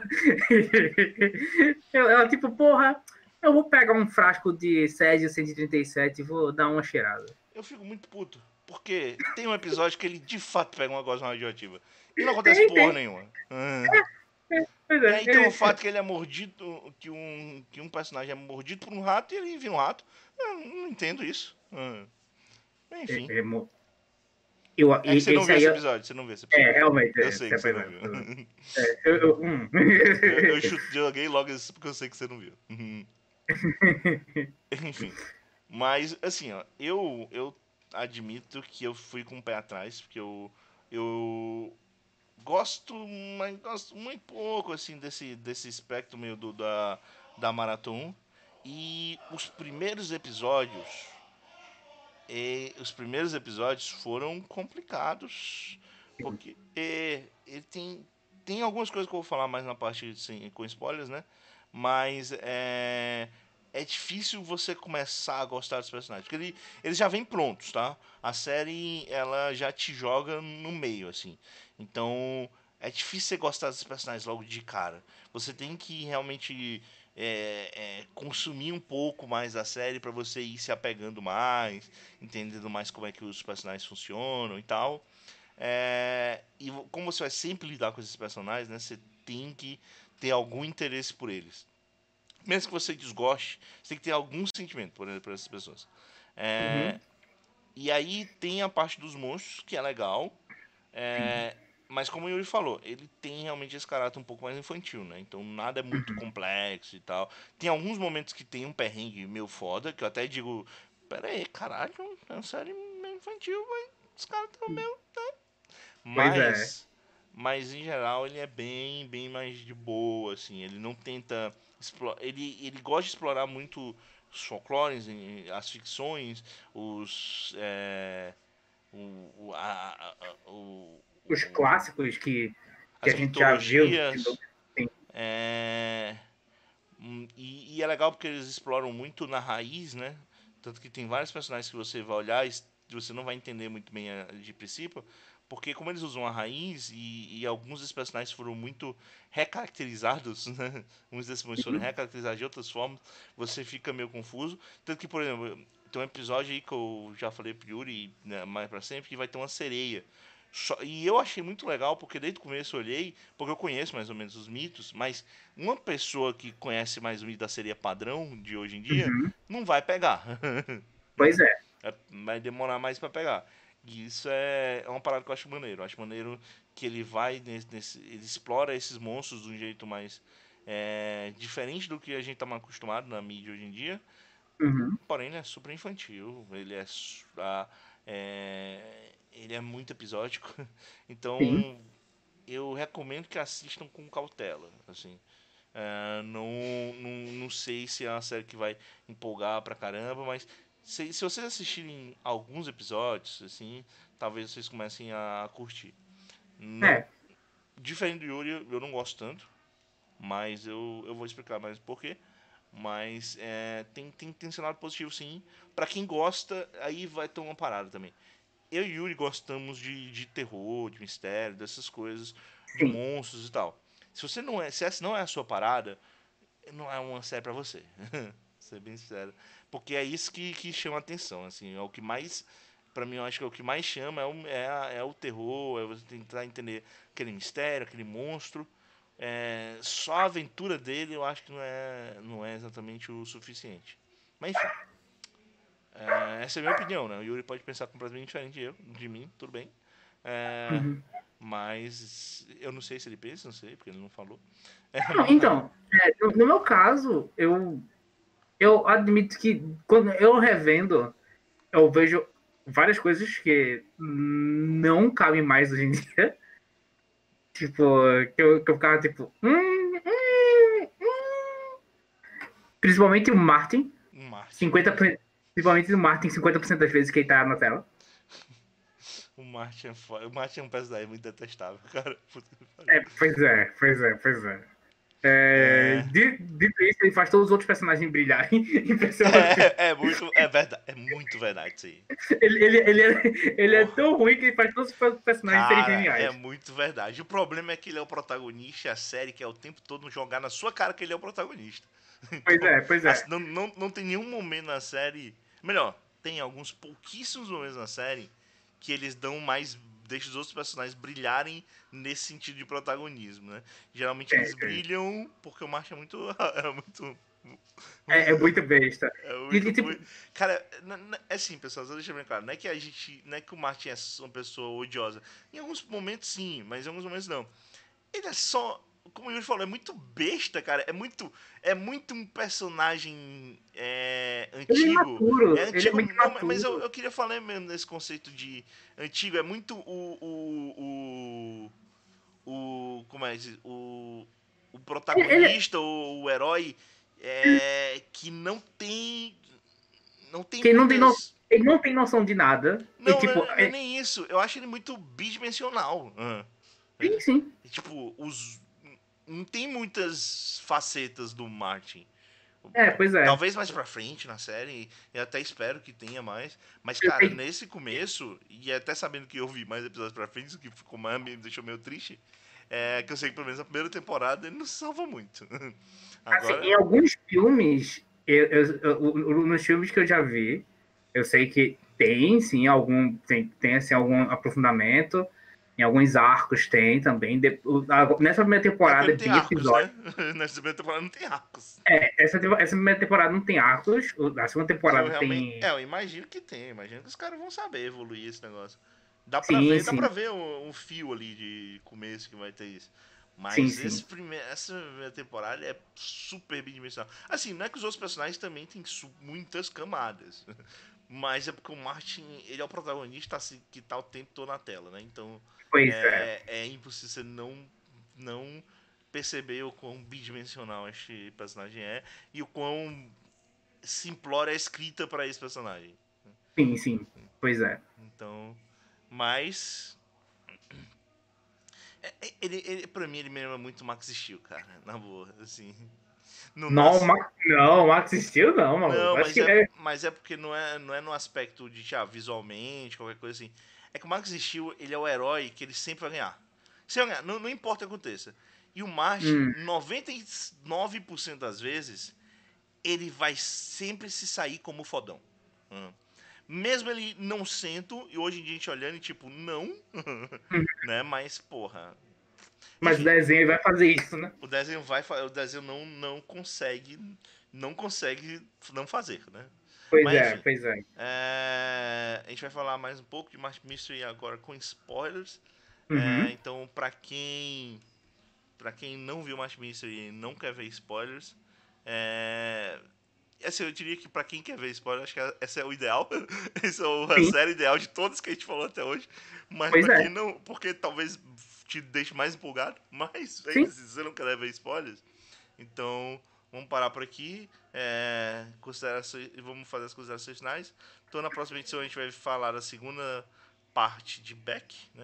ela, ela, tipo, porra, eu vou pegar um frasco de Césio cento e trinta e sete e vou dar uma cheirada. Eu fico muito puto. Porque tem um episódio que ele de fato pega uma gosma radioativa. E não acontece Tem, porra tem. nenhuma. Ah. Pois E é. aí tem o fato que ele é mordido, que um, que um personagem é mordido por um rato e ele vira um rato. Eu não entendo isso. Ah. É, Enfim. é, eu, É que você não esse viu aí esse é, episódio, você não viu esse é episódio. realmente, Eu é, sei você que você pois não é, viu. é, eu, eu, hum. Eu, eu chute- joguei logo isso porque eu sei que você não viu. Enfim. Mas, assim, ó, eu, eu admito que eu fui com o pé atrás, porque eu, eu gosto, mas gosto muito pouco, assim, desse, desse espectro meio do, da, da Maratona. E os primeiros episódios, e os primeiros episódios foram complicados, porque e, ele tem, tem algumas coisas que eu vou falar mais na parte assim, com spoilers, né? Mas é, é difícil você começar a gostar dos personagens, porque ele, eles já vêm prontos, tá? A série ela já te joga no meio, assim. Então é difícil você gostar dos personagens logo de cara. Você tem que realmente é, é, consumir um pouco mais da série para você ir se apegando mais, entendendo mais como é que os personagens funcionam e tal. É, e como você vai sempre lidar com esses personagens, né, você tem que ter algum interesse por eles. Mesmo que você desgoste, você tem que ter algum sentimento por, por essas pessoas. É, Uhum, e aí tem a parte dos monstros, que é legal. sim. É, mas como o Yuri falou, ele tem realmente esse caráter um pouco mais infantil, né? Então nada é muito Uhum. complexo e tal. Tem alguns momentos que tem um perrengue meio foda, que eu até digo, pera aí, caralho, é uma série meio infantil, mas os caras estão meio... Pois é. Mas, mas em geral ele é bem, bem mais de boa, assim. Ele não tenta... explo- Ele, ele gosta de explorar muito os folclores, em- as ficções, os... é, o, o, a, a- a- o, Os o- clássicos que, que as a gente já viu. mitologias. Sim. É, hum, e, e é legal porque eles exploram muito na raiz, né? Tanto que tem vários personagens que você vai olhar e você não vai entender muito bem a- de princípio, porque como eles usam a raiz e, e alguns desses personagens foram muito recaracterizados, né? Uns desses personagens foram Sim. recaracterizados de outras formas, você fica meio confuso. Tanto que, por exemplo, tem um episódio aí que eu já falei pro Yuri, né, mais pra sempre, que vai ter uma sereia. Só- e eu achei muito legal, porque desde o começo eu olhei, porque eu conheço mais ou menos os mitos, mas uma pessoa que conhece mais o mito da sereia padrão de hoje em dia Uhum. não vai pegar. Pois Né? é. É- vai demorar mais pra pegar. E isso é, é uma parada que eu acho maneiro. Eu acho maneiro que ele vai nesse, nesse- ele explora esses monstros de um jeito mais é, diferente do que a gente tá mais acostumado na mídia hoje em dia. Uhum. Porém, ele é super infantil. Ele é, su- a- é, ele é muito episódico. Sim. Então, eu recomendo que assistam com cautela. Assim, é, não, não, não sei se é uma série que vai empolgar pra caramba, mas se, se vocês assistirem alguns episódios, assim, talvez vocês comecem a curtir. Não, É. diferente do Yuri, eu não gosto tanto, mas eu, eu vou explicar mais por quê. Mas é, tem, tem, tem seu lado positivo, sim. Pra quem gosta, aí vai ter uma parada também. Eu e Yuri gostamos de, de terror, de mistério, dessas coisas, de Sim, monstros e tal. Se você não é, se essa não é a sua parada, não é uma série pra você. Ser bem sincero. Porque é isso que, que chama atenção, assim, é o que mais, pra mim, eu acho que é o que mais chama é o, é, a- é o terror, é você tentar entender aquele mistério, aquele monstro. É, só a aventura dele eu acho que não é, não é exatamente o suficiente. Mas enfim, é, essa é a minha opinião, né? O Yuri pode pensar completamente diferente de, eu, de mim, tudo bem. É, uhum. mas eu não sei se ele pensa, não sei, porque ele não falou. É, Não, mas, então, é, no, no meu caso, eu, eu admito que quando eu revendo, eu vejo várias coisas que não cabem mais hoje em dia. Tipo, que eu, que eu ficava tipo. Hum, hum, hum. Principalmente o Martin. um Marte. cinquenta por cento, principalmente o Martin, cinquenta por cento das vezes que ele tá na tela. O Marte é foda. O Marte é um personagem muito detestável, cara. Puta que pariu. É, pois é, pois é, pois é. É, É, di- dito isso, ele faz todos os outros personagens brilharem. Impressionante. é, é muito, é verdade, é muito verdade isso aí. Ele, ele, ele, é, ele é Porra. tão ruim que ele faz todos os personagens serem Cara, é geniais. muito verdade. O problema é que ele é o protagonista e a série quer o tempo todo jogar na sua cara que ele é o protagonista. Pois Então, é, pois é. assim, não, não, não tem nenhum momento na série. Melhor, tem alguns pouquíssimos momentos na série que eles dão mais. Deixam os outros personagens brilharem nesse sentido de protagonismo, né? Geralmente É, eles brilham porque o Martin é muito. É muito. é, é muito besta. É E, muito, e, tipo, muito. Cara, n- n- é assim, pessoal, só deixa bem claro. Não é que a gente. Não é que o Martin é uma pessoa odiosa. Em alguns momentos sim, mas em alguns momentos não. Ele é só. Como o Yuri falou, é muito besta, cara. É muito. É muito um personagem é, ele é antigo. É imaturo, ele é antigo. muito Não, mas eu, imaturo. eu queria falar mesmo nesse conceito de antigo. É muito o. O. O. o como é que diz? O. O Ele, ele, protagonista, o, o herói. É, que não tem não tem que não tem no, muitas. ele não tem noção de nada. E, Não, não tipo, é, não é é, nem isso. Eu acho ele muito bidimensional. Ah. sim, sim. É, tipo, os. Não tem muitas facetas do Martin. É, pois é. Talvez mais pra frente na série, eu até espero que tenha mais. Mas, Eu cara, sei, nesse começo, e até sabendo que eu vi mais episódios pra frente, o que ficou mais, me deixou meio triste, é que eu sei que pelo menos a primeira temporada ele não salva muito. assim, em Agora, alguns filmes, eu, eu- eu- nos filmes que eu já vi, eu sei que tem, sim, algum, tem, tem assim, algum aprofundamento. Em alguns arcos tem também. De- o- a- nessa primeira é porque temporada é não tem bem arcos, episódio. né? Nessa primeira temporada não tem arcos. É, essa, tempo- essa primeira temporada não tem arcos. o- A segunda Mas eu temporada realmente. É, tem. eu imagino que tem. Imagino que os caras vão saber evoluir esse negócio. Dá pra Sim, ver, dá pra sim. ver um, um fio ali de começo que vai ter isso. Sim, Mas esse sim. prime... essa primeira temporada é super bidimensional. Assim, não é que os outros personagens também têm su- muitas camadas. Mas é porque o Martin, ele é o protagonista assim, que tá o tempo todo na tela, né? Então Pois é. é, é impossível você não, não perceber o quão bidimensional este personagem é e o quão simplória é escrita para esse personagem. Sim, sim. Pois é. Então, mas é- é- ele, ele para mim ele me lembra muito Max Steel, cara, na boa, assim. No Não, nas Max, não, Max Steel não, Não, maluco. Acho mas que é é. mas é porque não é não é no aspecto de ah, visualmente, qualquer coisa assim. É que o Max Steel, ele é o herói que ele sempre vai ganhar. Se vai ganhar, não, não importa o que aconteça. E o Martin, Hum, noventa e nove por cento das vezes, ele vai sempre se sair como fodão. Hum. Mesmo ele não sendo, e hoje em dia a gente olhando e tipo, não, hum. né? Mas, porra. Mas o Enfim, desenho vai fazer isso, né? o desenho vai o desenho não, não consegue. Não consegue não fazer, né? Pois Mas é, enfim. pois é. É, a gente vai falar mais um pouco de Martin Mystery agora com spoilers. É, Uhum. então, pra quem. Pra quem não viu Martin Mystery e não quer ver spoilers, é, assim, eu diria que pra quem quer ver spoiler, acho que essa é o ideal. Essa é a Sim, série ideal de todas que a gente falou até hoje. Mas pois pra quem é. não. Porque talvez te deixe mais empolgado. Mas ainda Sim. se você não quer ver spoilers, então vamos parar por aqui. É, considerações, vamos fazer as considerações finais. Então na próxima edição a gente vai falar da segunda parte de Beck, né?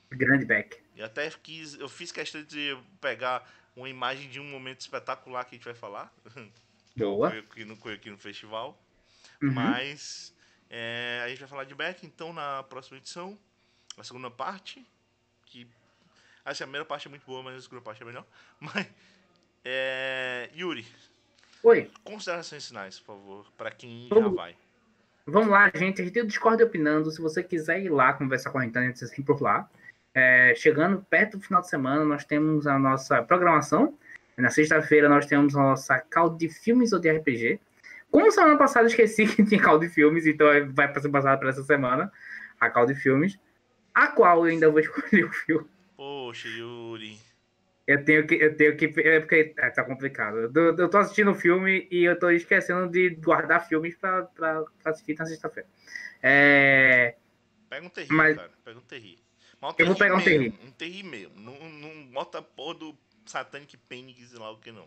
Grande Beck. Eu até quis, eu fiz questão de pegar uma imagem de um momento espetacular que a gente vai falar, que Boa. foi aqui no, foi aqui no festival. Uhum. Mas é, a gente vai falar de Beck então na próxima edição, na segunda parte, que assim, a primeira parte é muito boa, mas a segunda parte é melhor. Mas é, Yuri, Oi. considerações finais, por favor, para quem já Vamos, vai. vamos lá, gente. A gente tem o Discord opinando. Se você quiser ir lá conversar com a gente, a gente sempre por lá. É, chegando perto do final de semana, nós temos a nossa programação. Na sexta-feira, nós temos a nossa call de filmes ou de R P G. Como semana passada eu esqueci que tinha call de filmes, então vai ser passada para essa semana a call de filmes, a qual eu ainda vou escolher o filme. Poxa, Yuri. Eu tenho que. Eu tenho que é porque é, tá complicado. Eu, eu tô assistindo o filme e eu tô esquecendo de guardar filmes pra, pra, pra assistir na sexta-feira. É, Pega um terri, mas cara. Pega um terri. Mas um eu vou terri pegar um mesmo. terri. Um terri mesmo. Não, não bota a porra do Satanic Panic, sei lá o que não.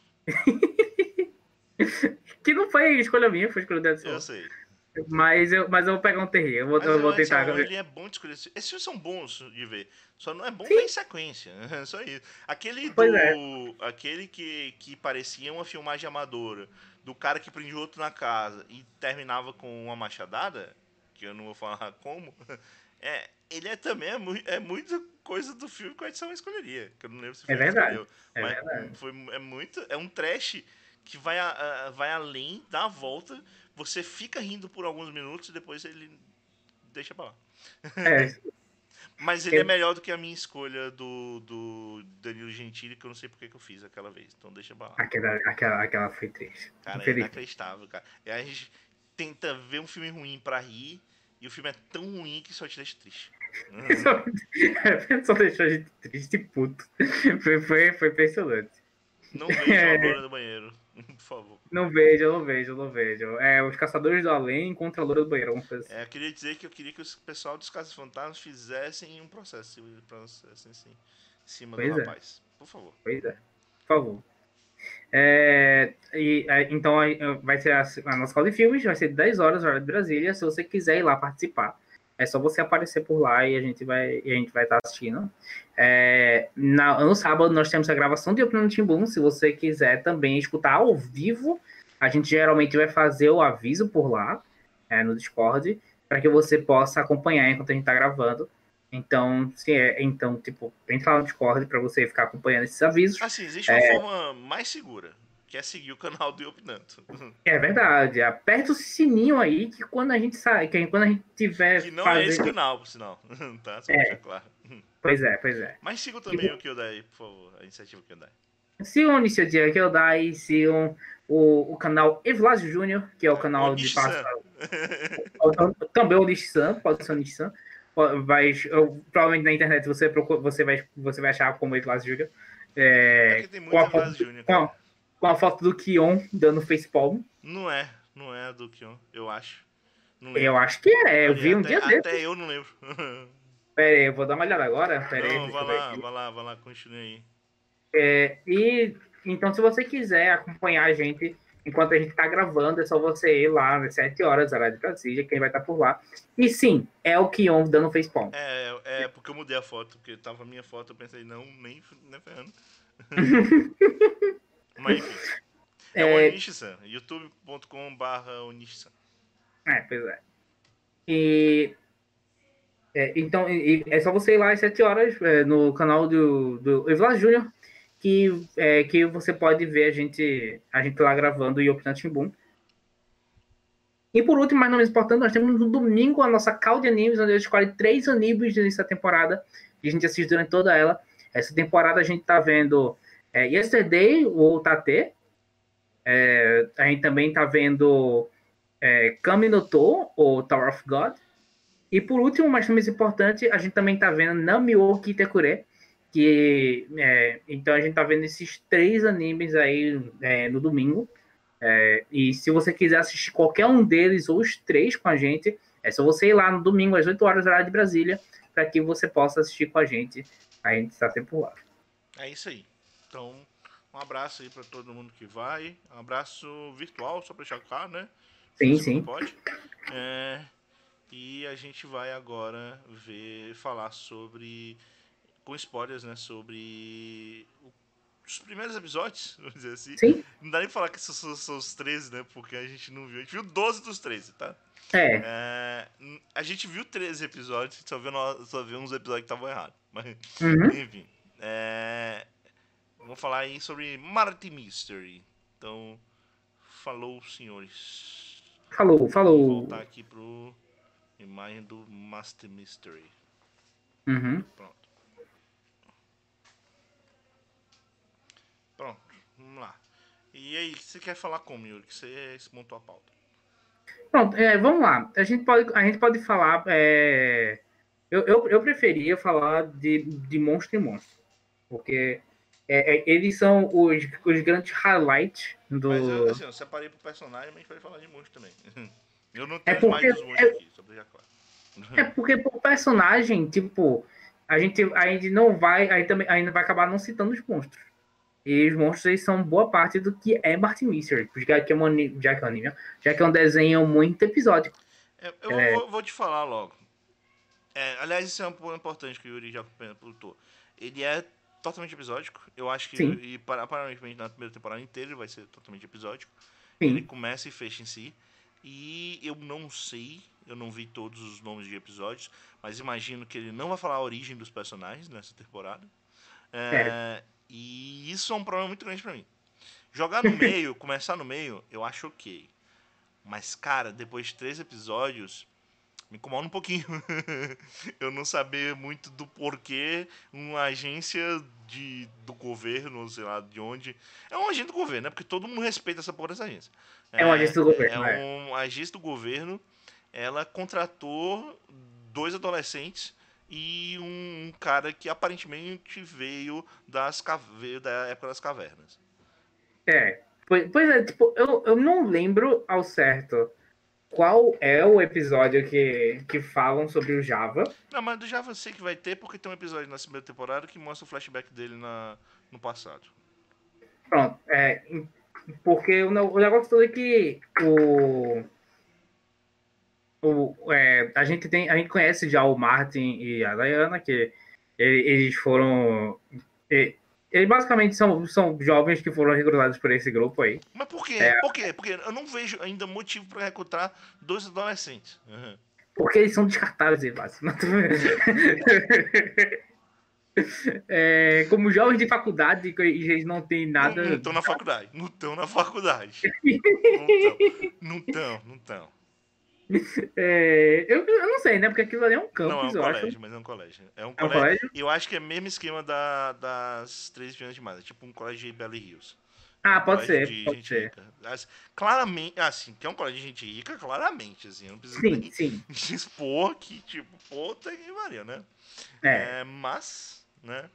Que não foi escolha minha, foi escolha dela Eu só. sei. Mas eu, mas eu vou pegar um terri. Eu vou, Mas eu vou esse é tentar. um, ele é bom de escolher. Esses filmes são bons de ver. Só não é bom ver em Sim, sequência. Só isso. Aquele pois é. do. Aquele que, que parecia uma filmagem amadora. Do cara que prendia outro na casa e terminava com uma machadada. Que eu não vou falar como. É, ele é também é, mu é muita coisa do filme que a edição escolheria. Que eu não lembro se É foi a gente verdade. escolheu. É Mas verdade. foi, é muito. É um trash que vai, a, a, vai além, dá a volta. Você fica rindo por alguns minutos e depois ele deixa pra lá. É, Mas ele é eu- melhor do que a minha escolha do, do Danilo Gentili, que eu não sei porque que eu fiz aquela vez. Então deixa pra lá. aquela, aquela, aquela foi triste. Cara, é Infelizmente. inacreditável, cara. E a gente tenta ver um filme ruim pra rir, e o filme é tão ruim que só te deixa triste. Só, só deixou a gente triste e puto. Foi, foi, foi impressionante. Não vejam a loura do banheiro, por favor. Não vejo, não vejo, não vejo. É os Caçadores do Além contra a Loura do Banheiro, alguma coisa assim. É, eu queria dizer que eu queria que o pessoal dos Casos Fantasmas fizessem um processo, processo assim, em cima do Pois é, rapaz. Por favor. pois é. Por favor. É, e, é, então é, vai ser a, a nossa call de filmes, vai ser dez horas, hora de Brasília. Se você quiser ir lá participar, é só você aparecer por lá e a gente vai e a gente vai estar assistindo. É, na, no sábado nós temos a gravação de Opinião Tim Boom. Se você quiser também escutar ao vivo, a gente geralmente vai fazer o aviso por lá, é, no Discord, para que você possa acompanhar enquanto a gente está gravando. Então, se é, então, tipo, entra lá no Discord para você ficar acompanhando esses avisos. Assim, existe uma forma mais segura, que é seguir o canal do Opinanto. É verdade. Aperta o sininho aí que quando a gente sai, que quando a gente tiver Que não é esse fazendo. canal, por sinal. Tá? Só pra deixar É, claro. pois é, pois é. Mas siga E também o Kyodai, por favor. A iniciativa Kyodai. sigam o Iniciativa que eu dai, sigam o, o canal Evlásio Júnior, que é o É, o canal de passa. Nishi-san. Também o Nissan, pode ser o Nissan. Vai, eu, provavelmente na internet você, procura, você, vai, você vai achar como Evlásio Júnior. É É, porque tem com, muito a foto, Evlásio Júnior, com, cara. a, com a foto do Kion dando facepalm. Não é. Não é a do Kion, eu acho. Não Eu lembro. acho que é, eu Ali, vi um até, dia até desses. eu não lembro. Pera aí, eu vou dar uma olhada agora. Pera aí, Não, deixa vai eu ver lá, aqui. vai lá, vai lá, continue aí. É, e então, se você quiser acompanhar a gente enquanto a gente está gravando, é só você ir lá às sete horas, horário de Brasília, quem vai estar por lá. E sim, é o Kion dando facepalm. É, é porque eu mudei a foto, porque tava a minha foto, eu pensei, não, nem, nem ferrando. Mas enfim. É o É, Onishi-san, youtube ponto com barra Onishi-san. é, pois é. E é, então, e- é só você ir lá às sete horas é, no canal do, do Evlas Júnior, que, é, que você pode ver a gente, a gente lá gravando o Yopina Timbum. E por último, mas não menos importante, nós temos no domingo a nossa call de animes, onde a gente escolhe três animes dessa temporada, que a gente assiste durante toda ela. Essa temporada a gente tá vendo é, Yesterday, ou Tate. É, a gente também tá vendo é, Kami no To, ou Tower of God. E por último, mas não menos importante, a gente também tá vendo Namio Kitekure, que é, então a gente tá vendo esses três animes aí é, no domingo. É, e se você quiser assistir qualquer um deles ou os três com a gente, é só você ir lá no domingo às oito horas, horário de Brasília, para que você possa assistir com a gente. A gente está sempre lá. É isso aí. Então, um abraço aí pra todo mundo que vai. Um abraço virtual, só pra deixar claro, né? Sim, Físico não sim. pode. É, E a gente vai agora ver, falar sobre, com spoilers, né, sobre o- os primeiros episódios, vamos dizer assim. Sim? Não dá nem pra falar que são, são os treze, né, porque a gente não viu. A gente viu doze dos treze, tá? É. É, a gente viu treze episódios, só viu, no- só viu uns episódios que estavam errados. Mas, Uhum. enfim. É, vamos falar aí sobre Martin Mystery. Então, falou, senhores. Falou, Vamos voltar falou. aqui pro imagem do Master Mystery. Uhum. Pronto. Pronto, vamos lá. E aí, o que você quer falar como, Yuri? Que você montou a pauta. Pronto, é, vamos lá. A gente pode, a gente pode falar. é, Eu, eu, eu preferia falar de, de monstro e monstro. Porque é, é, eles são os, os grandes highlights Mas eu, do. assim, eu separei pro personagem, mas a gente vai falar de monstro também. Eu não É tenho porque, mais dos monstros é, aqui, só pra deixar claro. é porque o personagem, tipo, a gente, a gente não vai. Aí também, ainda vai acabar não citando os monstros. E os monstros eles são boa parte do que é Martin Mystery. Já que é, um, já que é um anime, já que é um desenho muito episódico. É, eu vou, É, vou- vou te falar logo. É, aliás, isso é um ponto importante que o Yuri já perguntou. Ele é totalmente episódico. Eu acho que, sim, e para- aparentemente na primeira temporada inteira, ele vai ser totalmente episódico. Ele sim. começa e fecha em si. E eu não sei, eu não vi todos os nomes de episódios, mas imagino que ele não vai falar a origem dos personagens nessa temporada. É. É, e isso é um problema muito grande pra mim. Jogar no meio, começar no meio, eu acho ok. Mas, cara, depois de três episódios, me incomoda um pouquinho. Eu não saber muito do porquê uma agência de, do governo, sei lá de onde. É uma agência do governo, né? Porque todo mundo respeita essa porra dessa agência. É uma É, agência do é governo, é. um, a agência do governo, ela contratou dois adolescentes e um cara que aparentemente veio das cave- da época das cavernas. É. Pois, pois é, tipo, eu, eu não lembro ao certo qual é o episódio que, que falam sobre o Java. Não, mas do Java eu sei que vai ter, porque tem um episódio na primeira temporada que mostra o flashback dele na, no passado. Pronto. É, porque o, o negócio todo é que o, o, é, a, gente tem, a gente conhece já o Martin e a Diana, que eles foram. Eles basicamente são, são jovens que foram recrutados por esse grupo aí. Mas por quê? É, Por quê? Porque eu não vejo ainda motivo pra recrutar dois adolescentes. Uhum. porque eles são descartáveis, basicamente. É, como jovens de faculdade, e eles não têm Não não nada. estão na faculdade. Não estão na faculdade. Não estão. Não estão, não estão. É, eu, eu não sei, né? Porque aquilo ali é um Não, é campus, um eu acho. colégio, mas é um colégio. É um É um colégio. colégio? E eu acho que é o mesmo esquema da, das três estudantes de mais. É tipo um colégio de Beverly Hills. É um Ah, pode colégio ser, de pode gente ser. rica. As- claramente, assim, que é um colégio de gente rica, claramente, assim. Eu não preciso Sim, nem sim. expor que, tipo, puta que pariu, né? É. É, mas, né?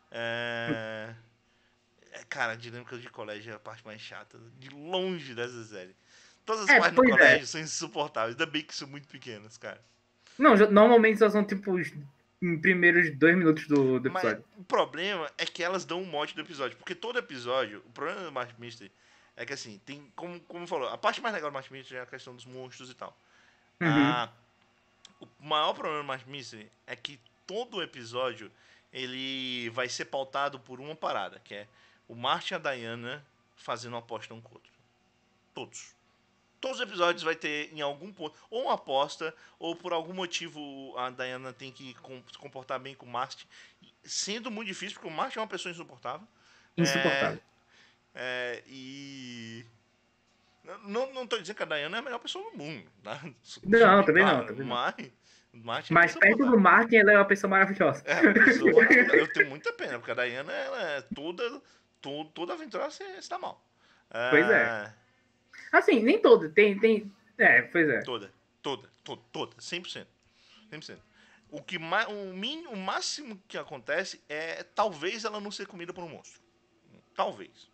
É, é, cara, a dinâmica de colégio é a parte mais chata. De longe dessa série. Todas as É, partes no pois é. colégio são insuportáveis. Ainda bem que são muito pequenas, cara. Não, já- normalmente só são tipo os primeiros dois minutos do, do Mas episódio. o problema é que elas dão um mote do episódio. Porque todo episódio, o problema do Martin Mystery é que assim, tem, como, como falou, a parte mais legal do Martin Mystery é a questão dos monstros e tal. Uhum. A, o maior problema do Martin Mystery é que todo episódio ele vai ser pautado por uma parada, que é o Martin e a Diana fazendo uma aposta um com o outro. Todos. Todos os episódios vai ter em algum ponto, ou uma aposta, ou por algum motivo a Diana tem que com, se comportar bem com o Martin. Sendo muito difícil, porque o Martin é uma pessoa insuportável. É, Insuportável. é, e. Não, não tô dizendo que a Diana é a melhor pessoa do mundo, tá? Deixa Não, bem também não, claro. também não. Mas o Martin é Mas perto do insuportável. Martin, ela é uma pessoa maravilhosa. É, uma pessoa maravilhosa. Eu tenho muita pena, porque a Diana ela é toda, toda, toda aventura se, se dá mal. Pois é. É, Assim, nem todo. Tem, tem. É, pois é. toda, toda, toda, toda, cem por cento. cem por cento. O, que mais, o, mínimo, o máximo que acontece é talvez ela não ser comida por um monstro. Talvez.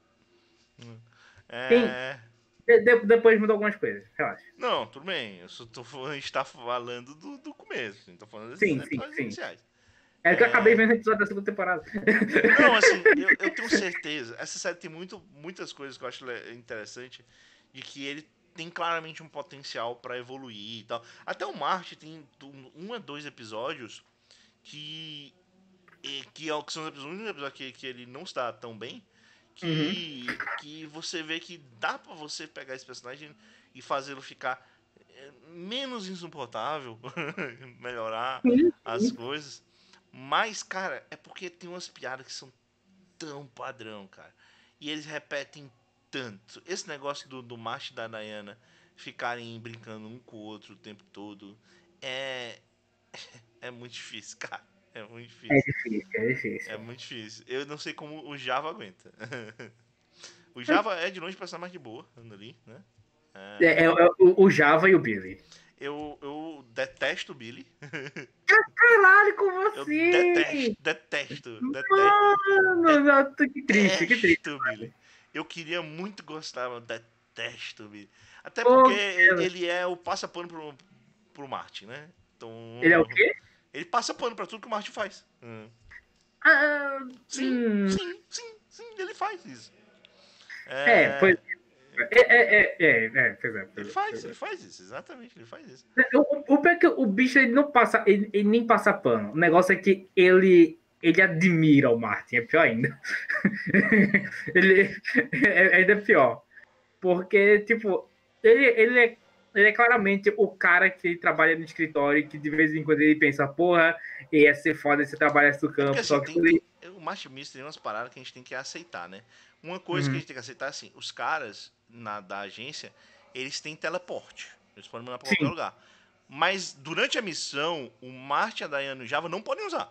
Tem. É, de- de- depois mudou algumas coisas, relaxa. não, tudo bem. Eu só tô, a gente tá falando do, do começo. A gente tá falando desses Sim, sim, episódios sim. iniciais. É que eu acabei É, vendo o episódio da segunda temporada. não, assim, eu, eu tenho certeza. Essa série tem muito, muitas coisas que eu acho le- interessante. De que ele tem claramente um potencial pra evoluir e tal. Até o Marte tem um a dois episódios que e- que, é o- que são os episódios, únicos episódios que, que ele não está tão bem, Uhum. que que você vê que dá pra você pegar esse personagem e fazê-lo ficar é, menos insuportável, melhorar Sim, as sim. coisas. Mas, cara, é porque tem umas piadas que são tão padrão, cara. E eles repetem tanto. Esse negócio do, do Marty e da Diana ficarem brincando um com o outro o tempo todo é, é muito difícil, cara. É muito É difícil. difícil, é É difícil. muito difícil. Eu não sei como o Java aguenta. O Java é de longe pra mais de boa, anda ali, né? É, é, é o, o Java e o Billy. Eu, eu detesto o Billy. Caralho, como Eu assim? detesto, detesto, detesto, Mano, não, que triste, que triste. detesto o Billy. Eu queria muito gostar, mas eu detesto o Billy. Até porque Pô, ele ele é o passa-pano pro, pro Martin, né? Então. ele é o quê? Ele passa pano pra tudo que o Martin faz. Hum. Ah, Sim, hum, sim, sim, sim, ele faz isso. é, pois É, é, é, é, é, é, pois é, ele pois é, faz, pois ele é. faz isso, exatamente, ele faz isso. O, o, pior é que o bicho ele não passa, ele, ele nem passa pano. O negócio é que ele, ele admira o Martin, é pior ainda. Ele é, é ainda pior. Porque, tipo, ele, ele, é, ele é claramente o cara que trabalha no escritório e que de vez em quando ele pensa, porra, ia ser foda se trabalhasse no É porque campo, assim, só que tem, quando tem, ele. o Martin Mister tem umas paradas que a gente tem que aceitar, né? Uma coisa que a Uhum. gente tem que aceitar é assim, os caras na, da agência, eles têm teleporte. Eles podem mandar pra qualquer Sim, lugar. Mas durante a missão, o Martin, a Diana e o Java não podem usar.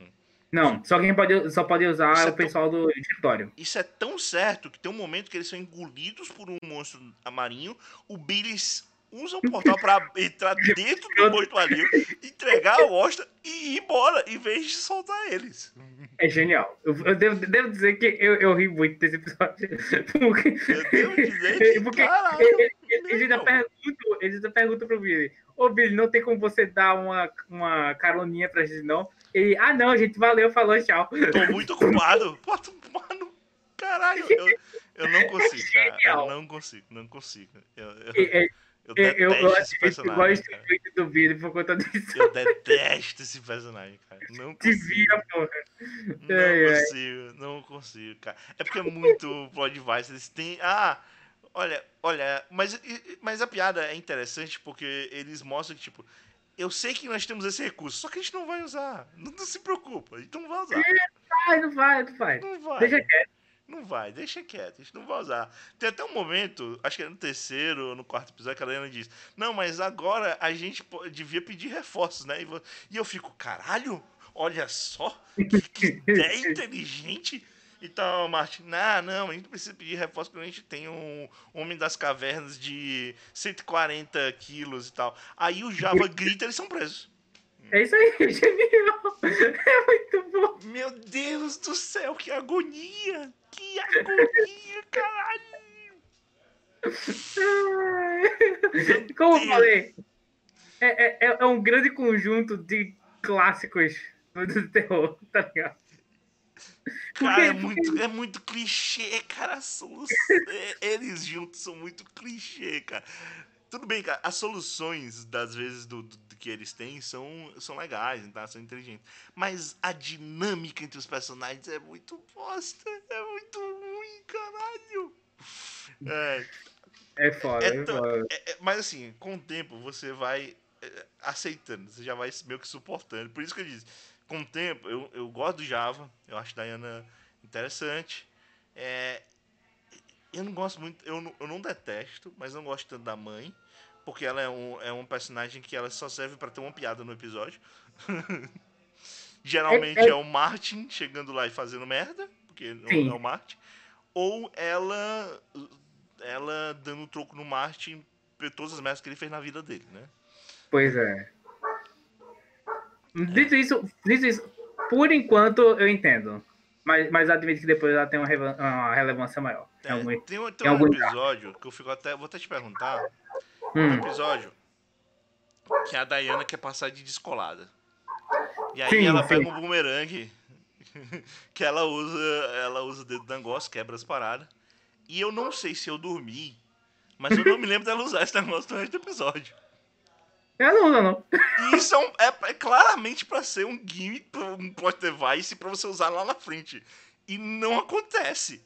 Isso, não, só quem pode, só pode usar isso é é o tão, pessoal do escritório. isso é tão certo que tem um momento que eles são engolidos por um monstro marinho. O Billy usa um portal pra entrar dentro do monstro marinho, entregar a ostra e ir embora, em vez de soltar eles. É genial. Eu, eu devo, devo dizer que eu, eu ri muito desse episódio. Porque, Eu devo dizer que, porque caralho, ele, ele, meu ele ainda irmão. pergunta, ele ainda pergunta pro Billy: Ô Billy, não tem como você dar uma, uma caroninha pra gente, não? Ele, ah, não, gente, valeu, falou, tchau. Tô muito ocupado. Pô, tu- mano, caralho, eu, eu não consigo, cara. Eu Genial. não consigo, não consigo. Eu, eu, É, eu é, eu, eu, detesto esse eu personagem, gosto cara. muito do Billy por conta disso. Eu detesto esse personagem, cara. Não Te consigo. vira, porra. Não Ai, ai. consigo, não consigo, cara. É porque é muito plot device. Eles têm. Ah, olha, olha, mas, mas a piada é interessante porque eles mostram que, tipo, eu sei que nós temos esse recurso, só que a gente não vai usar. Não, não se preocupa, a gente não vai usar. Ai, não vai, não vai. Não Deixa vai. quieto. Não vai, deixa quieto, a gente não vai usar. Tem até um momento, acho que é no terceiro ou no quarto episódio, que a Helena diz: Não, mas agora a gente po- devia pedir reforços, né? E vo- e eu fico: Caralho, olha só, que, que ideia inteligente. Então, Martin, não, não, a gente não precisa pedir reforço porque a gente tem um Homem das Cavernas de cento e quarenta quilos e tal. Aí o Java grita e eles são presos. É isso aí, genial. É muito bom. Meu Deus do céu, que agonia! Que agonia, caralho! Meu Como eu Deus! falei, é, é, é um grande conjunto de clássicos do terror, tá ligado? Cara, é Porque, porque muito, é muito clichê, cara. A solução, eles juntos são muito clichê, cara. Tudo bem, cara. As soluções, das vezes, do, do- do que eles têm são, são legais, tá? São inteligentes. Mas a dinâmica entre os personagens é muito bosta. É muito ruim, caralho. É, é foda, é, é tão- foda. é- é- mas assim, com o tempo você vai é, aceitando, você já vai meio que suportando. Por isso que eu disse, com o tempo, eu, eu gosto do Java, eu acho Diana interessante. É, eu não gosto muito, eu não, eu não detesto, mas não gosto tanto da mãe, porque ela é um, é um personagem que ela só serve pra ter uma piada no episódio. É, Geralmente é é, o Martin chegando lá e fazendo merda, porque é sim, o Martin, ou ela ela dando um troco no Martin por todas as merdas que ele fez na vida dele, né? pois é. É. Dito isso, dito isso, por enquanto eu entendo. Mas, mas admito que depois ela tem uma, reva- uma relevância maior. Em É, algum, tem, um- tem em um algum... episódio que eu fico até. Vou até te perguntar. Tem um Hum, episódio que a Diana quer passar de descolada. E aí sim, ela sim. pega um bumerangue que ela usa. Ela usa o dedo da angosta, quebra as paradas. E eu não sei se eu dormi, Mas eu não me lembro dela usar esse negócio no resto do episódio. É, não, não, não. E isso é, um, é, é claramente pra ser um gimmick, um plot device pra você usar lá na frente. E não acontece.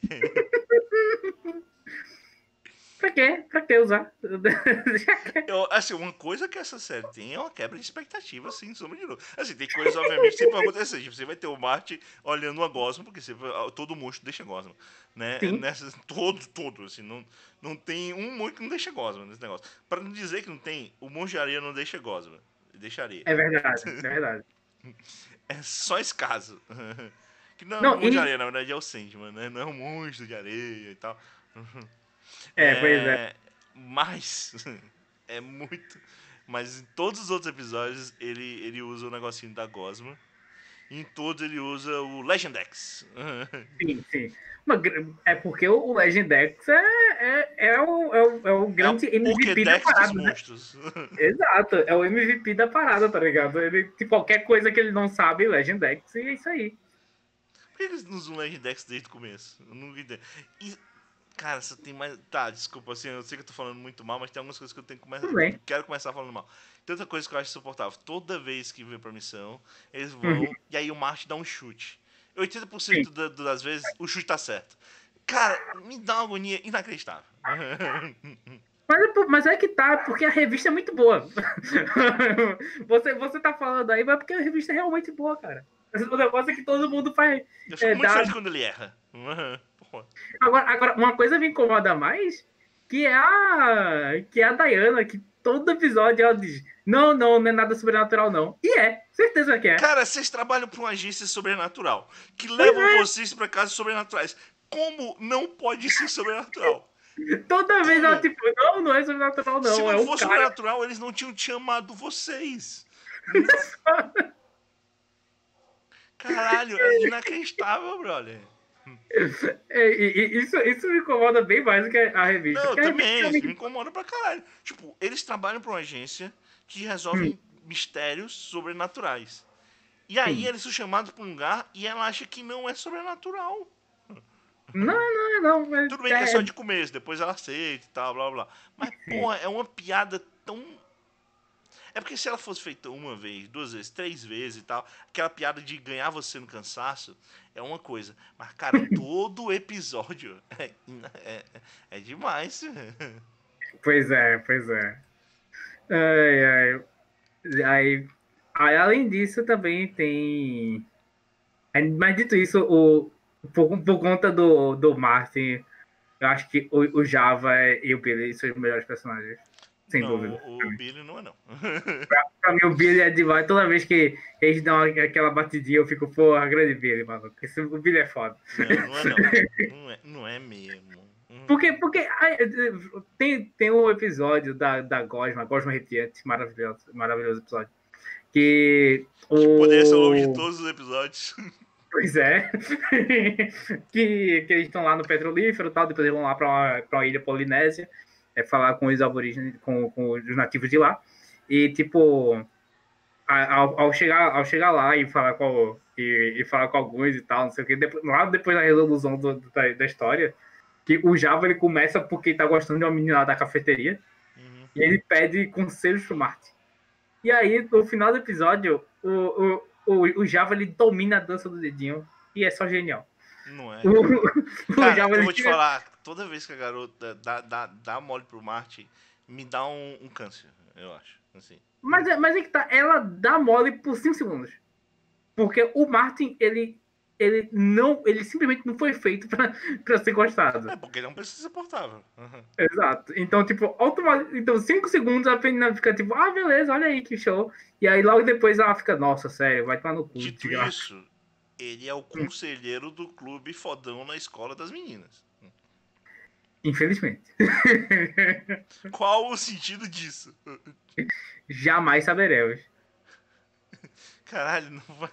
Pra quê? Pra que usar? Eu, assim, uma coisa que essa série tem é uma quebra de expectativa, sem sombra de dúvida. Assim, tem coisas, obviamente, que sempre vão acontecer. Tipo, você vai ter o Marty olhando uma gosma, porque você, todo monstro deixa gosma. Né? Sim. Nessas, todo, todo, assim, não, não tem um monstro que não deixa gosma nesse negócio. Pra não dizer que não tem, o monstro de areia não deixa gosma. Deixa areia. É verdade, é verdade. É só esse caso. Que não é o Não, monstro de e... areia, na verdade é o Sandman, né? Não é um monstro de areia e tal. É, pois é. Mas é muito. Mas em todos os outros episódios ele, ele usa o negocinho da gosma. E em todos ele usa o Legendex. Sim, sim. Uma gr- é porque o Legendex é, é, é, o, é, o, é o É o grande M V P da Pokédex dos parada, né? monstros. Exato, é o M V P da parada, tá ligado? Ele, de qualquer coisa que ele não sabe, Legendex, e é isso aí. Por que eles não usam o Legendex desde o começo? Eu nunca entendi. E, cara, você tem mais. Tá, desculpa, assim, eu sei que eu tô falando muito mal, mas tem algumas coisas que eu tenho que começar. Tudo bem. Quero começar falando mal. Tem outra coisa que eu acho insuportável. Toda vez que vem pra missão, eles Uhum, vão e aí o Marte dá um chute. oitenta por sim. cento da- das vezes o chute tá certo. Cara, me dá uma agonia inacreditável. Mas, é por- mas é que tá, porque a revista é muito boa. Você, você tá falando aí, mas porque a revista é realmente boa, cara. O negócio é que todo mundo faz. Eu fico É, muito dá... feliz quando ele erra. Porra. agora, agora, uma coisa me incomoda mais, que é a, que é a Diana, que todo episódio ela diz: Não, não, não é nada sobrenatural, não. E é, certeza que é. Cara, vocês trabalham pra uma agência sobrenatural que Pois levam vocês pra casos sobrenaturais. Como não pode ser sobrenatural? é, toda vez ela, Como? tipo, não, não é sobrenatural, Se não. É não um fosse cara. sobrenatural, eles não tinham te chamado vocês. Caralho, é inacreditável, brother. É, e, e isso, isso me incomoda bem mais do que a revista. Não, Porque a revista também, isso me realmente. incomoda pra caralho. Tipo, eles trabalham pra uma agência que Hum, resolve mistérios sobrenaturais. E aí sim. eles são chamados pra um lugar e ela acha que não é sobrenatural. Não, não, não. Mas Tudo bem que é é, só de começo, depois ela aceita e tal, blá blá. Mas, porra, é uma piada tão. É porque se ela fosse feita uma vez, duas vezes, três vezes e tal, aquela piada de ganhar você no cansaço é uma coisa. Mas, cara, todo episódio é, é, é demais. pois é, pois é. Ai, ai. Aí, aí, além disso, também tem. aí, Mas dito isso, o, por, por conta do, do Martin, eu acho que o, o Java e o Billy são os melhores personagens. Sem Não, dúvida. o Billy não é não. Pra mim, o Billy é demais. Toda vez que eles dão aquela batidinha, eu fico, porra, grande Billy, mano. Esse, o Billy é foda. Não, não é não. Não é, não é mesmo. Porque, porque ai, tem, tem um episódio da, da Gosma, Gosma Arrepiante, maravilhoso, maravilhoso episódio. Que Que poderia ser o nome de o. todos os episódios. Pois é. que, que eles estão lá no petrolífero e tal, depois eles vão lá para uma, pra uma ilha polinésia, é, falar com os aborígenes, com, com os nativos de lá. E, tipo, ao, ao, chegar, ao chegar lá e falar com, e, e falar com alguns e tal, não sei o que, depois, lá depois da resolução do, da, da história, que o Java ele começa porque ele tá gostando de uma menina lá da cafeteria, Uhum. e ele pede conselhos pro Martin. E aí, no final do episódio, o, o, o, o Java ele domina a dança do dedinho, e é só genial. Não é. O, o Cara, Java, eu ele vou te fica... falar, toda vez que a garota dá, dá, dá mole pro Marty, me dá um, um câncer, eu acho. Assim. Mas, é- mas é que tá, ela dá mole por cinco segundos. Porque o Martin, ele, ele não, ele simplesmente não foi feito pra, pra ser gostado. É, porque ele é um pessoa insuportável. Uhum. Exato. Então, tipo, automaticamente. Então, cinco segundos a menina fica tipo, ah, beleza, olha aí que show. E aí logo depois ela fica, nossa, sério, vai tomar no cu. Dito Diga. isso, ele é o conselheiro do clube fodão na escola das meninas. Infelizmente. Qual o sentido disso? Jamais saberemos. Caralho, não vai.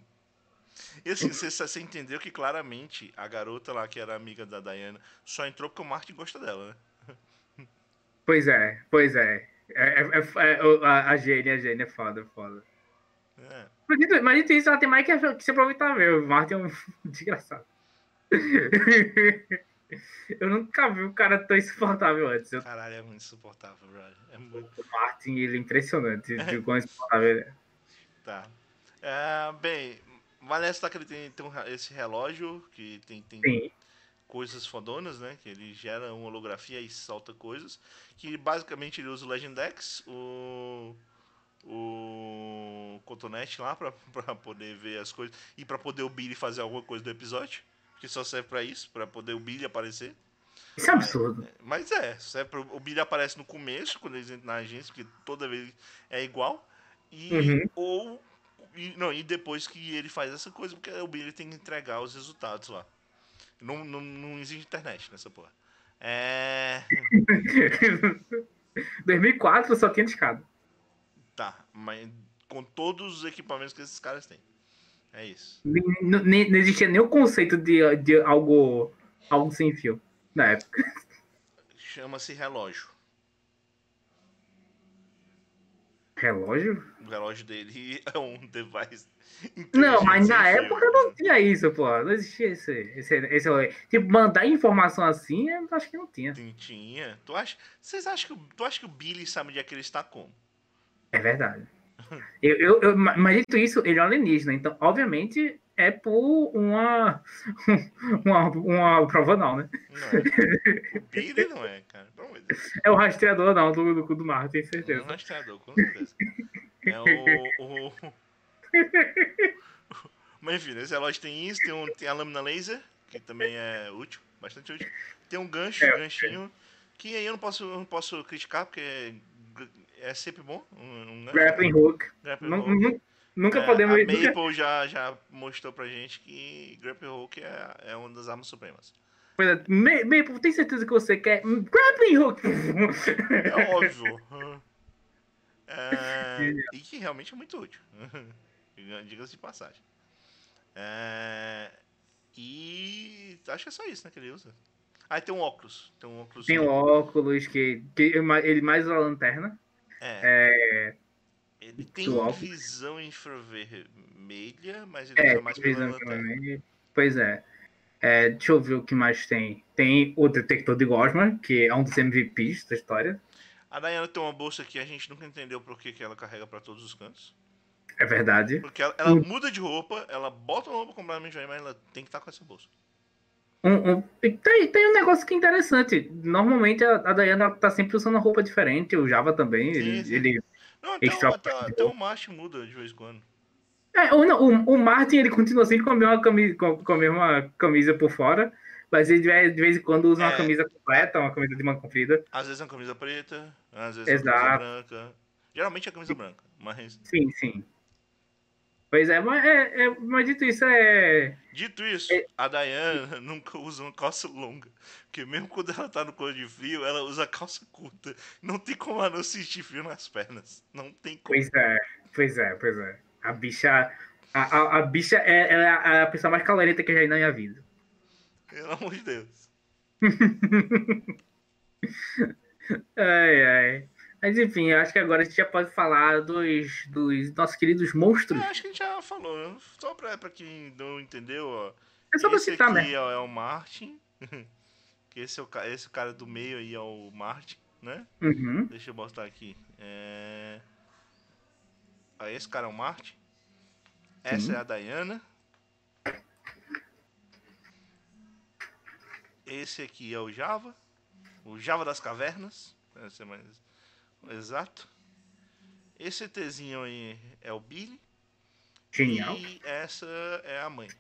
E assim, você, você entendeu que claramente a garota lá, que era amiga da Diana, só entrou porque o Martin gosta dela, né? Pois é, pois é. É, é, é, é a, a Gênia, a Gênia é foda, foda. É. Mas dito, mas dito isso, ela tem mais que, que se aproveitar mesmo. O Martin é um desgraçado. Eu nunca vi um cara tão insuportável antes. Eu- Caralho, é muito insuportável, brother. É muito. O Martin, ele é impressionante de quão insuportável ele é. Tá. É, bem, vale ressaltar que ele tem, tem um re- esse relógio que tem, tem Sim. coisas fodonas, né? Que ele gera uma holografia e solta coisas. Que basicamente ele usa o Legendex, o. O Cotonete lá pra, pra poder ver as coisas. E pra poder o Billy fazer alguma coisa do episódio. Que só serve pra isso, pra poder o Billy aparecer. Isso é Mas, absurdo. mas é, serve pra- o Billy aparece no começo, quando eles entram na agência, porque toda vez é igual. E. Uhum. Ou. E, não, e depois que ele faz essa coisa, porque o Billy tem que entregar os resultados lá. Não, não, não existe internet nessa porra. É. dois mil e quatro só tinha discado. Tá, mas com todos os equipamentos que esses caras têm. É isso. Nem- nem- Não existia nem o conceito de, de algo, algo sem fio na época. Chama-se relógio. Relógio? O relógio dele é um device Não, mas inteligente sem na fio. época não tinha isso, pô. Não existia esse, esse, esse rolê. Tipo, mandar informação assim, eu acho que não tinha. Tinha. Tu acha, vocês acham que, o- tu acha que o Billy sabe onde é que ele está como? É verdade. Eu, eu, eu, mas dito isso, ele é um alienígena, então, obviamente, é por uma, uma, uma prova não, né? Não é. O Billy não é, cara. Pelo amor de Deus. É o rastreador não do, do, do mar, tenho Um certeza. rastreador, com certeza. É o. o... Mas enfim, esse relógio tem isso, tem, um, tem a lâmina laser, que também é útil, bastante útil. Tem um gancho, É, ganchinho, que aí eu não posso, eu não posso criticar, porque é, é sempre bom, um, um gancho, né? grappling hook. Grappling Nu- hook. nu- Nunca É, podemos. a Nunca, Maple já, já mostrou pra gente que Grappling Hook é, é uma das armas supremas. pois é, Me- Maple, tem certeza que você quer grappling hook? É óbvio. É, e que realmente é muito útil. Diga-se de passagem. É, e acho que é só isso, né, que ele usa. Ah, e tem um óculos. Tem um óculos. Tem o óculos que, que ele mais usa a lanterna. É. É, Ele do tem óculos. visão infravermelha, mas ele É, usa mais tem pela visão lanterna. também. Pois é. É, deixa eu ver o que mais tem. Tem o detector de Gosman, que é um dos M V Ps da história. A Diana tem uma bolsa que a gente nunca entendeu por que, que ela carrega pra todos os cantos. É verdade. Porque ela, ela muda de roupa, ela bota uma roupa completamente diferente, mas ela tem que estar com essa bolsa. Um, um, tem, tem um negócio que é interessante. Normalmente a, a Diana tá sempre usando uma roupa diferente. O Java também. Sim, Ele, sim. ele Não, até o, extra. até, até o Martin muda de vez em quando. É, o, não, o, o Martin ele continua sempre com a mesma camisa, com, com a mesma camisa por fora. Mas ele de vez, de vez em quando usa uma É, camisa a- completa, uma camisa de manga comprida. às vezes é uma camisa preta, às vezes é uma camisa Exato. branca. Geralmente é camisa branca, mas Sim, sim. Pois é, mas, é, é, mas dito isso, é. dito isso, é a Diana nunca usa uma calça longa. Porque mesmo quando ela tá no cor de frio, ela usa calça curta. Não tem como ela não sentir frio nas pernas. Não tem como. pois é, pois é, pois é. A bicha. A, a, a bicha é, ela é a pessoa mais calorenta que eu já vi na minha vida. Pelo amor de Deus. Ai, ai. Mas enfim, eu acho que agora a gente já pode falar dos, dos nossos queridos É, monstros. acho que a gente já falou, né? Só pra, pra quem não entendeu, ó. É só pra Esse citar, aqui né? ó, é o Martin. Que esse, é o, ca- esse cara do meio aí é o Martin, né? Uhum, Deixa eu botar aqui. É... Ah, esse cara é o Martin. Essa sim. é a Diana. Esse aqui é o Java. O Java das cavernas. Pra ser mais exato. Esse ETzinho aí é o Billy. Genial. E essa é a mãe.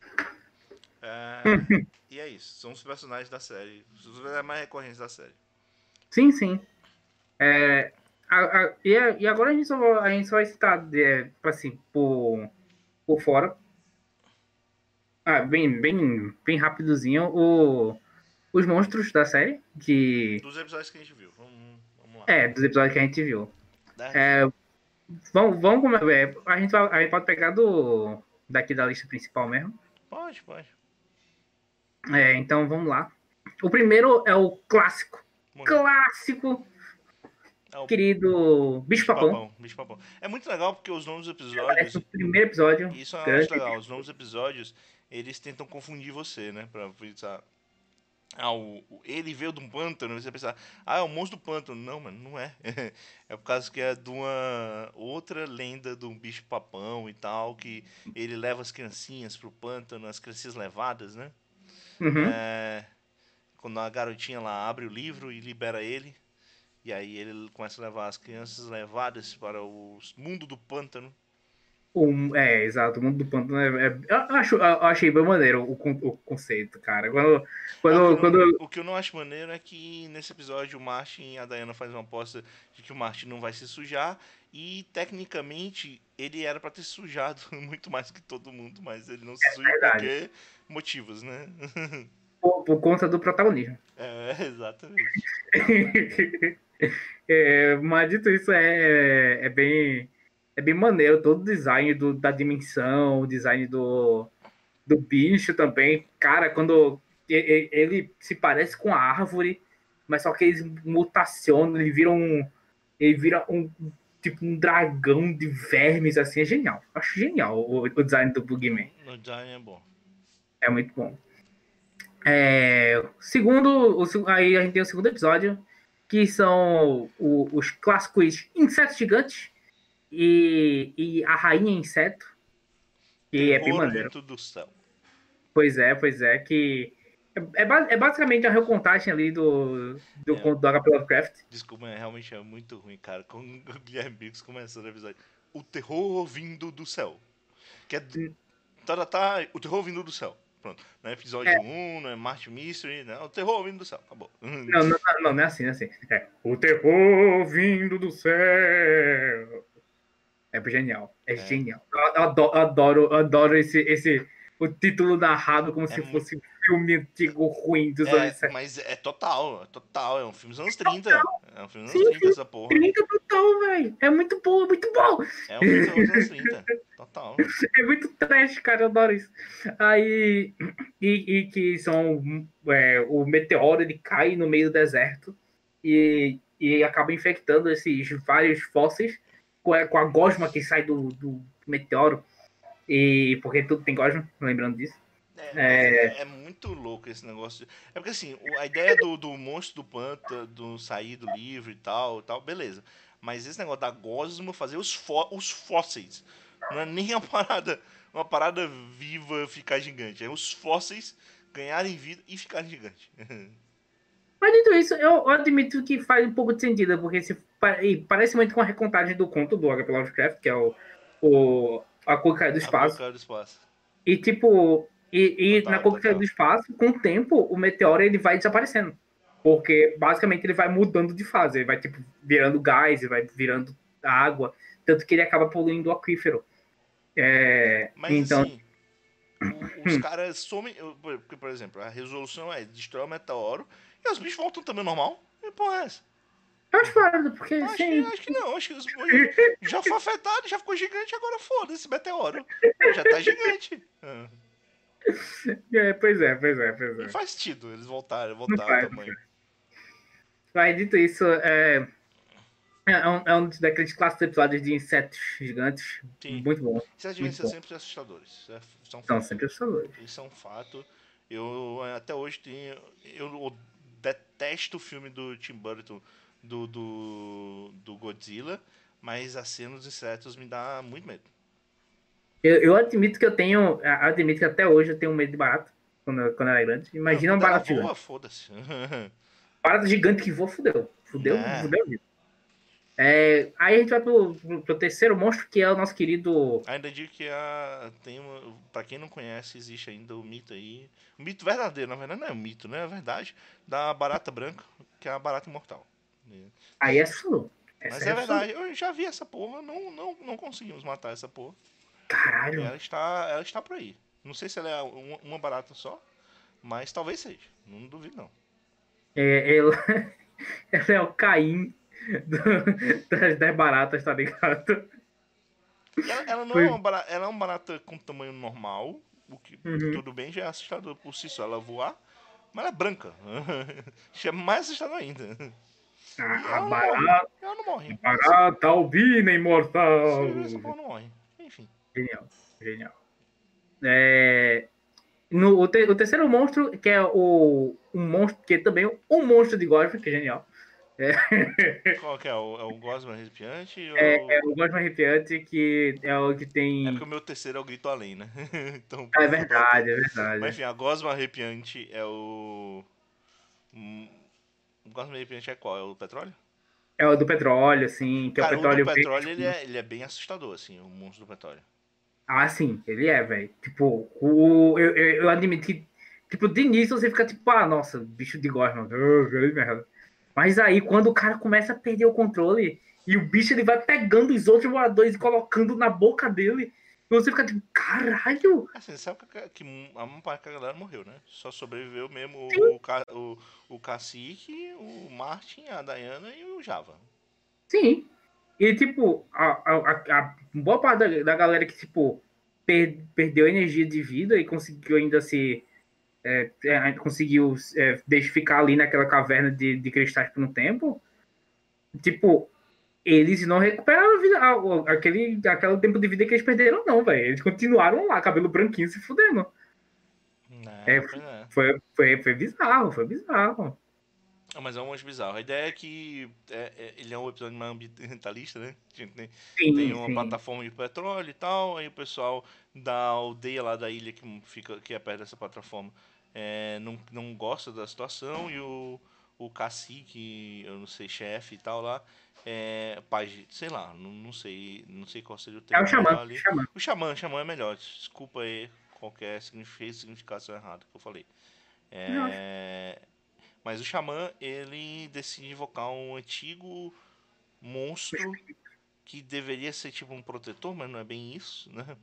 É, e é isso. São os personagens da série. Os personagens mais recorrentes da série. Sim, sim. É, a, a, e, a- e agora a gente só, vai- a gente só vai citar, é, assim, por, por fora. Ah, bem, bem, bem rapidozinho, o, os monstros da série, que Dos episódios que a gente viu. Vamos, vamos lá. é, dos episódios que a gente viu. Né? É, vamos, vamos come- é, a, gente vai, a gente pode pegar do, daqui da lista principal mesmo. Pode, pode. É, então vamos lá. O primeiro é o clássico, Muito. clássico, É o querido Bicho Papão. Papão, bicho papão. É muito legal porque os nomes dos Aparece episódios. no primeiro episódio. Isso é uma grande. parte legal. Os nomes dos episódios, eles tentam confundir você, né? Pra pensar. Ah, o, o- ele veio de um pântano, você pensa, ah, é o monstro do pântano. Não, mano, não é. É por causa que é de uma outra lenda de um bicho papão e tal, que ele leva as criancinhas pro pântano, as criancinhas levadas, né? Uhum. É, quando a garotinha lá abre o livro e libera ele, e aí ele começa a levar as crianças levadas para o mundo do pântano. Um, é, exato, o mundo do pântano é, é- eu, acho, eu achei bem maneiro o, con- o conceito, cara. Quando, É, o que eu quando, não, quando o que eu não acho maneiro é que nesse episódio o Martin e a Diana fazem uma aposta de que o Martin não vai se sujar e tecnicamente ele era pra ter se sujado muito mais que todo mundo, mas ele não se suja é por verdade, quê? Motivos, né? por, por conta do protagonismo. É, exatamente. É, mas dito isso, é, é bem é bem maneiro todo o design do, da dimensão, o design do, do bicho também. Cara, quando e- e- ele se parece com a árvore, mas só que eles mutacionam, ele vira um, ele vira um tipo um dragão de vermes assim, é genial. Acho genial o, o design do Boogeyman. No Giant é bom. É muito bom. É, segundo, o, seg- aí a gente tem o segundo episódio, que são o- os clássicos insetos gigantes e, e a rainha inseto, que é bem Terror maneiro. vindo do céu. Pois é, pois é, que é, é ba- é basicamente a recontagem ali do, do É, conto do H P. Lovecraft. desculpa, é, realmente é muito ruim, cara. Com o Guilherme Briggs começando o episódio. O terror vindo do céu. Que é tá, tá, tá, o terror vindo do céu. Pronto. Não é É, episódio um, não é March Mystery, não. É o terror vindo do céu. Acabou. não, não, não, não é assim, não é assim. É o terror vindo do céu. É genial, é É, genial. Eu adoro, adoro, adoro esse, esse, o título narrado como é se muito. fosse um filme antigo ruim dos anos É, setenta. mas é total, é total. É um filme dos anos trinta. É um filme dos Sim, anos trinta sim, essa porra. trinta total, velho. É muito bom, é muito bom. É um filme de terror dos anos trinta. Total. É muito trash, cara, eu adoro isso. Aí, e, e que são, é, o meteoro, ele cai no meio do deserto e, e acaba infectando esses vários fósseis com a, com a gosma que sai do, do meteoro. E porque tudo tem gosma, lembrando disso. É, mas É, é, é muito louco esse negócio. É porque assim, o- a ideia do, do monstro do pântano, do sair do livro e tal, tal, beleza. Mas esse negócio da gosma fazer os, fó, os fósseis. Não é nem a parada, uma parada viva ficar gigante. É os fósseis ganharem vida e ficarem gigantes. mas dito isso, eu, eu admito que faz um pouco de sentido, porque se, e parece muito com a recontagem do conto do H P. Lovecraft, que é o, o A Cor que Caiu do A cor Espaço. caiu do espaço. E tipo, e, e na Total, Cor que Caiu do total. Espaço, com o tempo, o meteoro ele vai desaparecendo. Porque basicamente ele vai mudando de fase, ele vai tipo virando gás, ele vai virando água, tanto que ele acaba poluindo o aquífero. É, Mas então, assim, o- os hum, caras somem. Porque, por exemplo, a resolução é destrói o meteoro e os bichos voltam também ao normal. E porra é essa? eu acho válido, porque Acho que, assim, acho que não, acho que os- já foi afetado, já ficou gigante, agora foda-se, meteoro. Já tá gigante. Ah, é, pois é, pois é, pois não é. faz sentido eles voltarem, Não voltar ao faz. tamanho. Mas dito isso, é, é um, é um daqueles clássicos episódios de insetos gigantes. Sim. Muito bom, Esses devem muito ser bom. sempre assustadores. Isso é, isso é um São fato. sempre assustadores. Isso é um fato. Eu até hoje tenho. Eu detesto o filme do Tim Burton do, do, do Godzilla, mas a cena dos insetos me dá muito medo. Eu, eu admito que eu tenho. Admito que até hoje eu tenho medo de barata quando, eu- quando ela é grande. Não, Imagina um quando ela barato voa, gigante. foda-se. Barata gigante que voa, fudeu. Fudeu, Né? fudeu mesmo. É, aí a gente vai pro, pro, pro terceiro monstro, que é o nosso querido. Ainda digo que a, tem uma, pra quem não conhece, existe ainda o mito aí. O mito verdadeiro, na verdade não é um mito, né? É verdade. Da barata branca, que é a barata imortal. Aí é assustador. Essa Mas é é assustador. verdade, eu já vi essa porra, não, não, não conseguimos matar essa porra. E Caralho. ela está, ela está por aí. Não sei se ela é uma, uma barata só, mas talvez seja. Não duvido não. É, ela, ela é o Caim do- das, das baratas, tá ligado? Ela, ela não é Foi. uma barata, ela é uma barata com tamanho normal, o que Uhum. tudo bem, já é assustador por si só ela voar, mas ela é branca. É mais assustador ainda. E A, a ela não morre. barata, Ela não morre. barata albina imortal. Essa porra não morre. Enfim. Genial, genial. É, No, o, te, o terceiro monstro, que é o um monstro, que é também um monstro de Gosma, que é genial. É, Qual que é? O, é o Gosma Arrepiante é, é ou... o Gosma Arrepiante, que é o que É porque tem. o meu terceiro é o Grito Além, né? Então por É isso que eu perguntei. verdade, é Mas verdade. enfim, a Gosma Arrepiante é o... hum, O Gosma Arrepiante é qual? É o petróleo? É o do petróleo, assim, que é o Cara, o do petróleo verde. petróleo ele é, ele é bem assustador, assim, o monstro do petróleo. Ah, sim, ele é, velho. Tipo, o, eu, eu, eu admito que, tipo, de início você fica tipo, ah, nossa, bicho de Gosma. merda. Mas aí, quando o cara começa a perder o controle e o bicho ele vai pegando os outros voadores e colocando na boca dele, e você fica tipo, caralho! Assim, sabe que, que a maior parte da galera morreu, né? Só sobreviveu mesmo Sim, o, ca- o, o Cacique, o Martin, a Diana e o Java. sim. E, tipo, a, a, a, a boa parte da, da galera que, tipo, per, perdeu energia de vida e conseguiu ainda se. É, é, conseguiu é, deixar ficar ali naquela caverna de, de cristais por um tempo. Tipo, eles não recuperaram a vida, a- aquele, aquele tempo de vida que eles perderam, não, velho. Eles continuaram lá, cabelo branquinho, se fudendo. É, É, pois é. foi, foi, foi bizarro, foi bizarro. Ah, mas é um monte bizarro. A ideia é que é, é- ele é um episódio mais ambientalista, né? Tipo, Tem, tem Sim, uma sim. plataforma de petróleo e tal, aí o pessoal da aldeia lá da ilha que fica que é perto dessa plataforma é, não, não gosta da situação e o, o cacique, eu não sei, chefe e tal lá, é, pai, de- sei lá, não, não sei, não sei qual seria o É o termo Xamã, melhor ali. Xamã. O xamã, xamã é melhor. Desculpa aí qualquer signific- significação errada que eu falei. Não, É, mas o xamã, ele decide invocar um antigo monstro que deveria ser tipo um protetor, mas não é bem isso, né?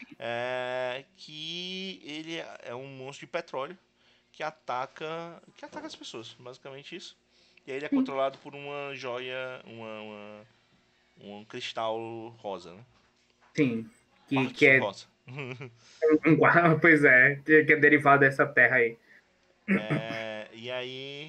É, que ele é um monstro de petróleo que ataca, que ataca as pessoas, basicamente isso. E aí ele é sim, controlado por uma joia, uma, uma- um cristal rosa, né? sim. Que, que Quartzo é rosa. um, um guarda, pois é, que, que é derivado dessa terra aí. É, e aí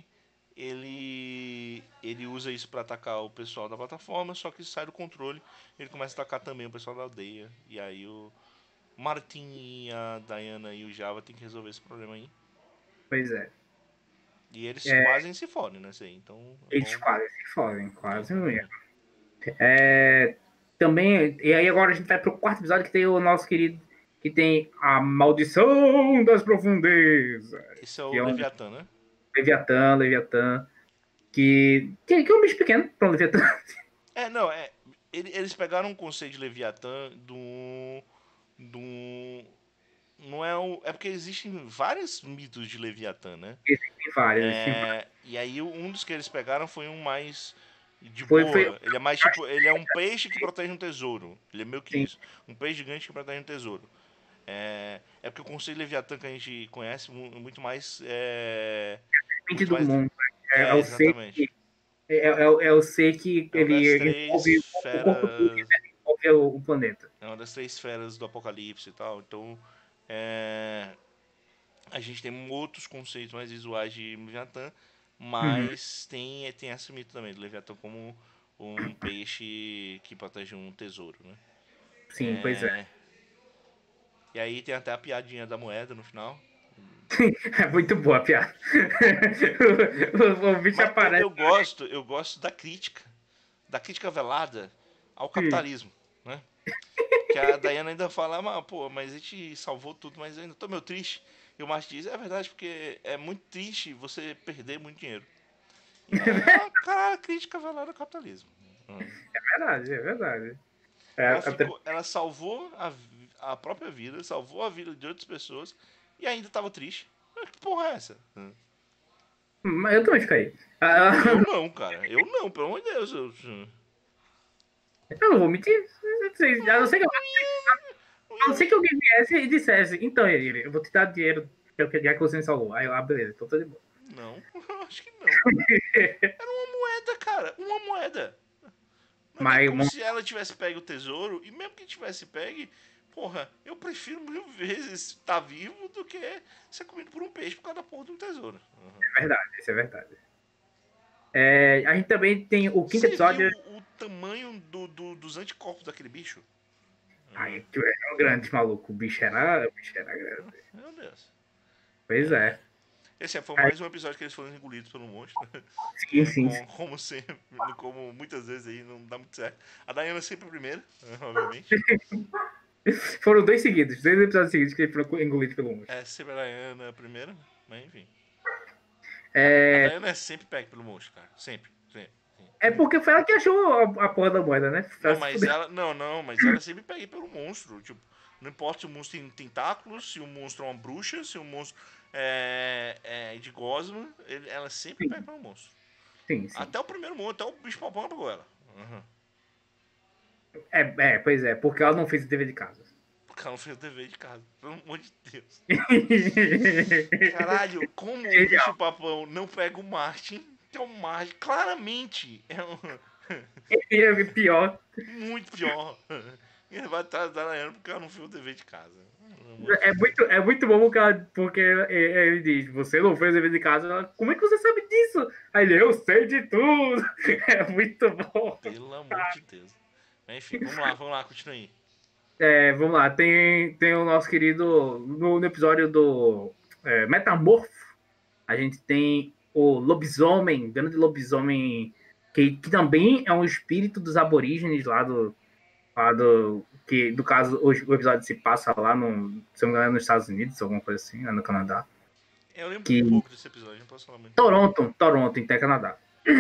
ele ele usa isso pra atacar o pessoal da plataforma, só que sai do controle, ele começa a atacar também o pessoal da aldeia. E aí o Martin e a Diana e o Java tem que resolver esse problema aí. Pois é. E eles É, quase se fodem nessa aí, então é eles bom. quase se fodem, quase Uhum. mesmo. É, também, e aí agora a gente vai pro quarto episódio que tem o nosso querido, que tem a Maldição das Profundezas, Esse é que o é um Leviatã, né? Leviatã, Leviatã, que, que, que é um bicho pequeno para um Leviatã. É, não, é. ele- Eles pegaram um conceito de Leviatã do. do não é o. É porque existem vários mitos de Leviatã, né? Existem vários, existem vários. É, e aí um dos que eles pegaram foi um mais de Foi, foi, boa. Ele é mais tipo, ele é um peixe que protege um tesouro. Ele é meio que sim, isso. Um peixe gigante que protege um tesouro. É, é porque o conceito Leviatã que a gente conhece mu- muito mais é mente muito do mais mundo. É, é é o ser exatamente. que é, é, é o é o ser que É uma das ele envolve três o corpo todo, feras, ele envolve o, o planeta. é uma das três feras do Apocalipse e tal. Então, é, a gente tem outros conceitos mais visuais de Leviatã, Uhum. mas tem, tem esse mito também do Leviatã como um peixe que protege um tesouro, né? Sim, pois é. É, e aí tem até a piadinha da moeda no final. É muito boa a piada. o, o bicho Mas eu, aparece. eu gosto, eu gosto da crítica, da crítica velada ao Sim, capitalismo, né? Que a Diana ainda fala, mas, pô, mas a gente salvou tudo, mas eu ainda tô meio triste. E o Martin diz, é verdade, porque é muito triste você perder muito dinheiro. E é uma cara crítica velada ao capitalismo. Hum. é verdade, é verdade. É, Ela até, ficou, ela salvou a, vi- a própria vida, salvou a vida de outras pessoas e ainda tava triste. Mas que porra é essa? Hum. mas eu também fiquei. Ah, Eu não, cara. Eu não, pelo amor de Deus. Eu, eu não vou mentir. A não ser que, a não ser que alguém viesse e dissesse, então, ele, eu vou te dar dinheiro já que já que você me salvou. Aí eu, ah, beleza, então tô de boa. não, eu acho que não. Era uma moeda, cara. Uma moeda. Não é nem Mas como uma- se ela tivesse pegue o tesouro. E mesmo que tivesse pegue, porra, eu prefiro mil vezes estar vivo do que ser comido por um peixe por causa da porra de um tesouro. Uhum. é verdade, isso é verdade. É, a gente também tem o quinto Você viu episódio. o tamanho do, do- dos anticorpos daquele bicho? Uhum. Ai, que é um grande maluco. O bicho era, o bicho era grande. Meu Deus. Pois é. Esse foi Aí, mais um episódio que eles foram engolidos pelo monstro. sim, É, sim. com, como sempre, como muitas vezes aí não dá muito certo. A Diana sempre primeiro, obviamente. Foram dois seguidos, dois episódios seguidos que ele foi engolido pelo monstro. É sempre a Diana primeiro, mas enfim. A, a É, Diana é sempre pega pelo monstro, cara. Sempre, sempre. é porque foi ela que achou a, a porra da moeda, né? Ela Não, se mas fudeu. ela. Não, não, mas ela sempre pega pelo monstro. Tipo, não importa se o monstro tem tentáculos, se o monstro é uma bruxa, se o monstro é, é de gosma, ele, ela sempre pega Sim, pelo monstro. sim, sim. Até o primeiro monstro, até o bicho papão pegou ela. Uhum. É, é, pois é, porque ela não fez o dever de casa. Porque ela não fez o dever de casa. Pelo amor de Deus. Caralho, como o bicho Genial. papão não pega o Martin, que é o Martin, claramente é um, E é pior. muito pior. E ele vai atrás da Diana porque ela não fez o dever de casa. Pelo amor de É Deus. muito, é muito bom porque, ela- porque ele diz: Você não fez o dever de casa. Ela, como é que você sabe disso? Aí ele: Eu sei de tudo. É muito bom. Pelo amor de Deus. Mas, enfim, vamos lá, vamos lá, continua aí. É, vamos lá, tem, tem o nosso querido. No, no episódio do é, Metamorfo, a gente tem o lobisomem, grande lobisomem, que, que também é um espírito dos aborígenes lá do. Lá do que, do caso, o, o episódio se passa lá no, se não me engano, nos Estados Unidos, alguma coisa assim, lá no Canadá. Eu lembro Que muito pouco desse episódio, não posso falar muito. Toronto, Toronto, em Canadá.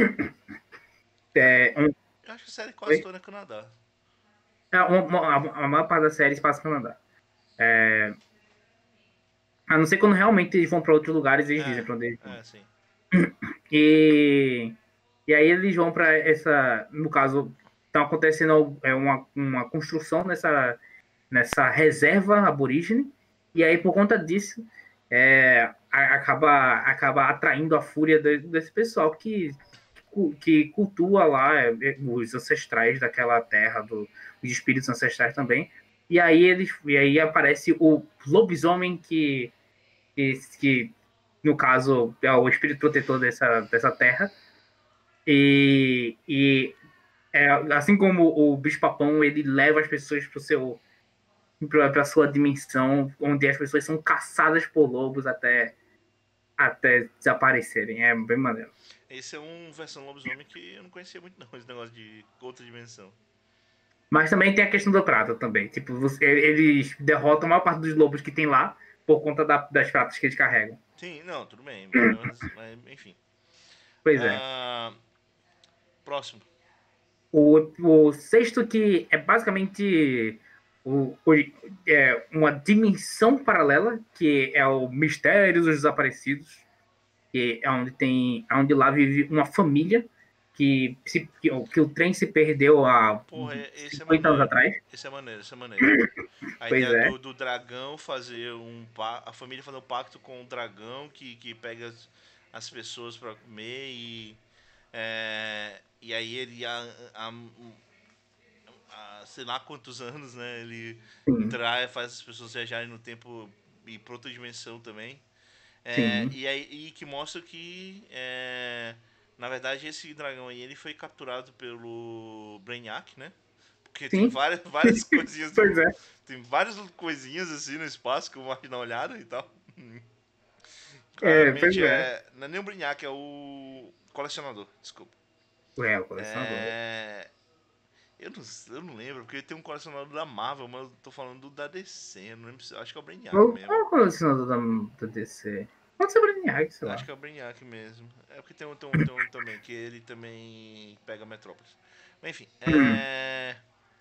É, um, Eu acho que a série quase toda é Canadá. é uma, a, a maior parte da série se passa no Canadá. A não ser quando realmente eles vão para outros lugares, eles dizem É, pra onde eles vão. é, sim. E, e aí eles vão para essa. No caso, está acontecendo é, uma, uma construção nessa, nessa reserva aborígene. E aí, por conta disso, é, acaba, acaba atraindo a fúria de, desse pessoal que, que cultua lá é, os ancestrais daquela terra, do, os espíritos ancestrais também. E aí, eles, e aí aparece o lobisomem que, que, que, no caso, é o espírito protetor dessa, dessa terra. E, e é, assim como o bicho-papão, ele leva as pessoas para o seu para sua dimensão, onde as pessoas são caçadas por lobos até, até desaparecerem. É bem maneiro. Esse é um versão lobisomem que eu não conhecia muito não, esse negócio de outra dimensão. Mas também tem a questão do prato também. Tipo, você, eles derrotam a maior parte dos lobos que tem lá por conta da, das pratas que eles carregam. Sim, não, tudo bem, mas, mas enfim. Pois é. Ah, próximo. O, o sexto que é basicamente o, o, é uma dimensão paralela, que é o Mistério dos Desaparecidos, que é onde tem, onde lá vive uma família que, se, que, que o trem se perdeu há Porra, esse é cinquenta anos maneiro. atrás. Esse é maneiro, esse é maneiro. A Pois ideia é, do, do dragão fazer um pa- a família fazer um pacto com o dragão que, que pega as, as pessoas pra comer e é, e aí ele a, a, a- sei lá quantos anos, né, ele sim, traz, faz as pessoas viajarem no tempo e pra outra dimensão também. É, sim, e aí e que mostra que é, na verdade esse dragão aí ele foi capturado pelo Brainiac, né? Porque tem sim, várias, várias coisinhas pois do. é. Tem várias coisinhas assim no espaço que o Mark dá uma olhada e tal. É, pois Claramente é. é. Não é nem o Brainiac, é o colecionador, desculpa. É, o colecionador. É. Eu não, eu não lembro, porque tem um colecionador da Marvel, mas eu tô falando do da D C. Eu não lembro se, acho que é o Brainiac Qual mesmo. é o colecionador da, da D C? Pode ser Brainiac, sei Acho lá. que é o Brainiac mesmo. É porque tem um, tem um, tem um também, que ele também pega Metrópolis. Mas enfim, Hum, é.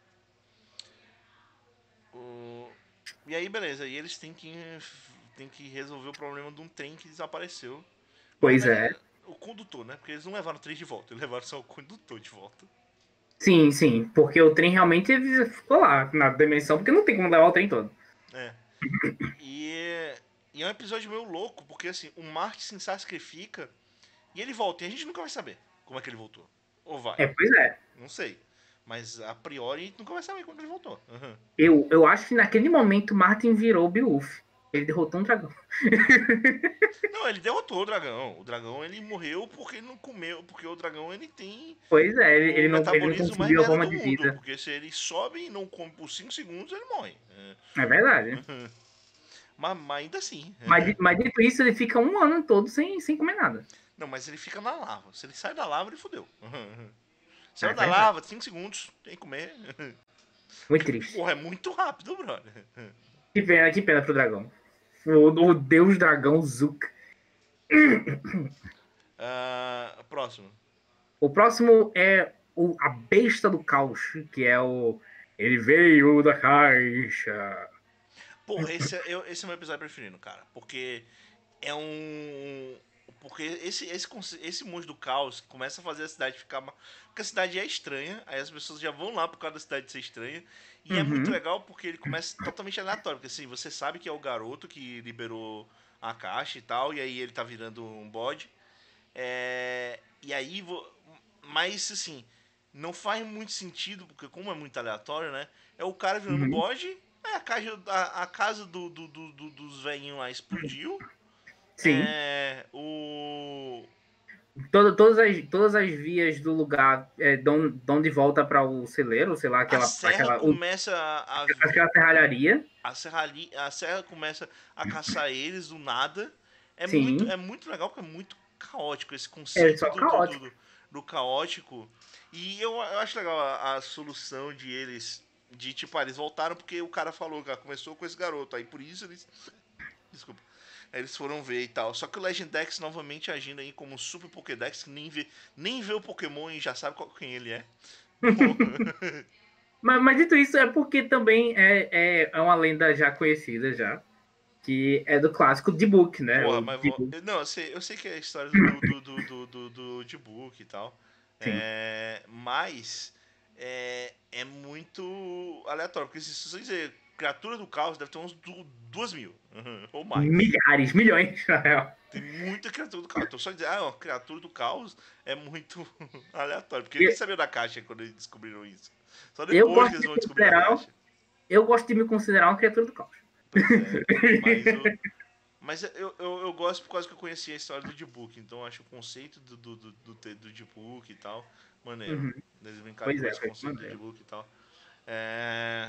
O... E aí, beleza, e eles têm que, têm que resolver o problema de um trem que desapareceu. Mas na pois é. verdade, o condutor, né? Porque eles não levaram o trem de volta, eles levaram só o condutor de volta. Sim, sim, porque o trem realmente ficou lá na dimensão, porque não tem como levar o trem todo. É. E, e é um episódio meio louco, porque assim, o Mark se sacrifica e ele volta. E a gente nunca vai saber como é que ele voltou. Ou vai? É, pois é. Não sei. Mas a priori a gente nunca vai saber como ele voltou. Uhum. Eu, eu acho que naquele momento Martin virou Beowulf. Ele derrotou um dragão. Não, ele derrotou o dragão. O dragão ele morreu porque ele não comeu. Porque o dragão ele tem Pois é, ele, o ele, não, ele não metabolismo mais conseguiu a merda forma do de mundo. vida. Porque se ele sobe e não come por cinco segundos, ele morre. É. É verdade. Mas, mas ainda assim. Mas, mas dito isso, ele fica um ano todo sem, sem comer nada. Não, mas ele fica na lava. Se ele sai da lava, ele fodeu. É Saiu da verdade. lava, cinco segundos, tem que comer. Muito triste. Porra, é muito rápido, brother. Que pena, que pena pro dragão. O, o deus dragão Zuka. Uh, próximo. O próximo é o, a besta do caos, que é o. Ele veio da caixa. Porra, esse é, eu, esse é o meu episódio preferido, cara. Porque é um. Porque esse, esse, esse monstro do caos começa a fazer a cidade ficar. Porque a cidade é estranha, aí as pessoas já vão lá por causa da cidade ser estranha. E uhum. é muito legal porque ele começa totalmente aleatório. Porque assim, você sabe que é o garoto que liberou a caixa e tal, e aí ele tá virando um bode. É, e aí. Mas assim, não faz muito sentido, porque como é muito aleatório, né? É o cara virando uhum. bode. É, a casa, a, a casa do, do, do, do, dos velhinhos lá explodiu. Sim. É, o... Todo, todas, as, todas as vias do lugar é, dão, dão de volta para o celeiro, sei lá, aquela. A serra aquela, começa a. Aquela serralharia. A, serralhi, a serra começa a caçar eles do nada. É, Sim. muito, é muito legal, porque é muito caótico esse conceito é do, caótico. Do, do, do caótico. E eu, eu acho legal a, a solução de eles. De tipo, ah, eles voltaram porque o cara falou que começou com esse garoto. Aí por isso eles. Desculpa. Aí eles foram ver e tal. Só que o Legendex novamente agindo aí como Super Pokédex, que nem vê, nem vê o Pokémon e já sabe qual, quem ele é. mas, mas dito isso, é porque também é, é, é uma lenda já conhecida já. Que é do clássico D-Book, né? Porra, mas vou... Não, eu sei, eu sei que é a história do, do, do, do, do, do D-Book e tal. É, mas é, é muito aleatório. Porque se você dizer criatura do caos, deve ter uns duas mil. Uhum, ou mais. Milhares, milhões, na real. Tem muita criatura do caos. Então só dizer, ah, ó, criatura do caos é muito aleatório. Porque ninguém sabia da caixa quando eles descobriram isso. Só depois que eles vão descobrir a caixa. Eu gosto de me considerar uma criatura do caos. Pois é, mas, eu, mas eu, eu, eu gosto por causa que eu conhecia a história do D-Book, então eu acho o conceito do, do, do, do, do D-Book e tal maneiro. Uhum. Eles brincaram com é, esse conceito do D-Book e tal. É...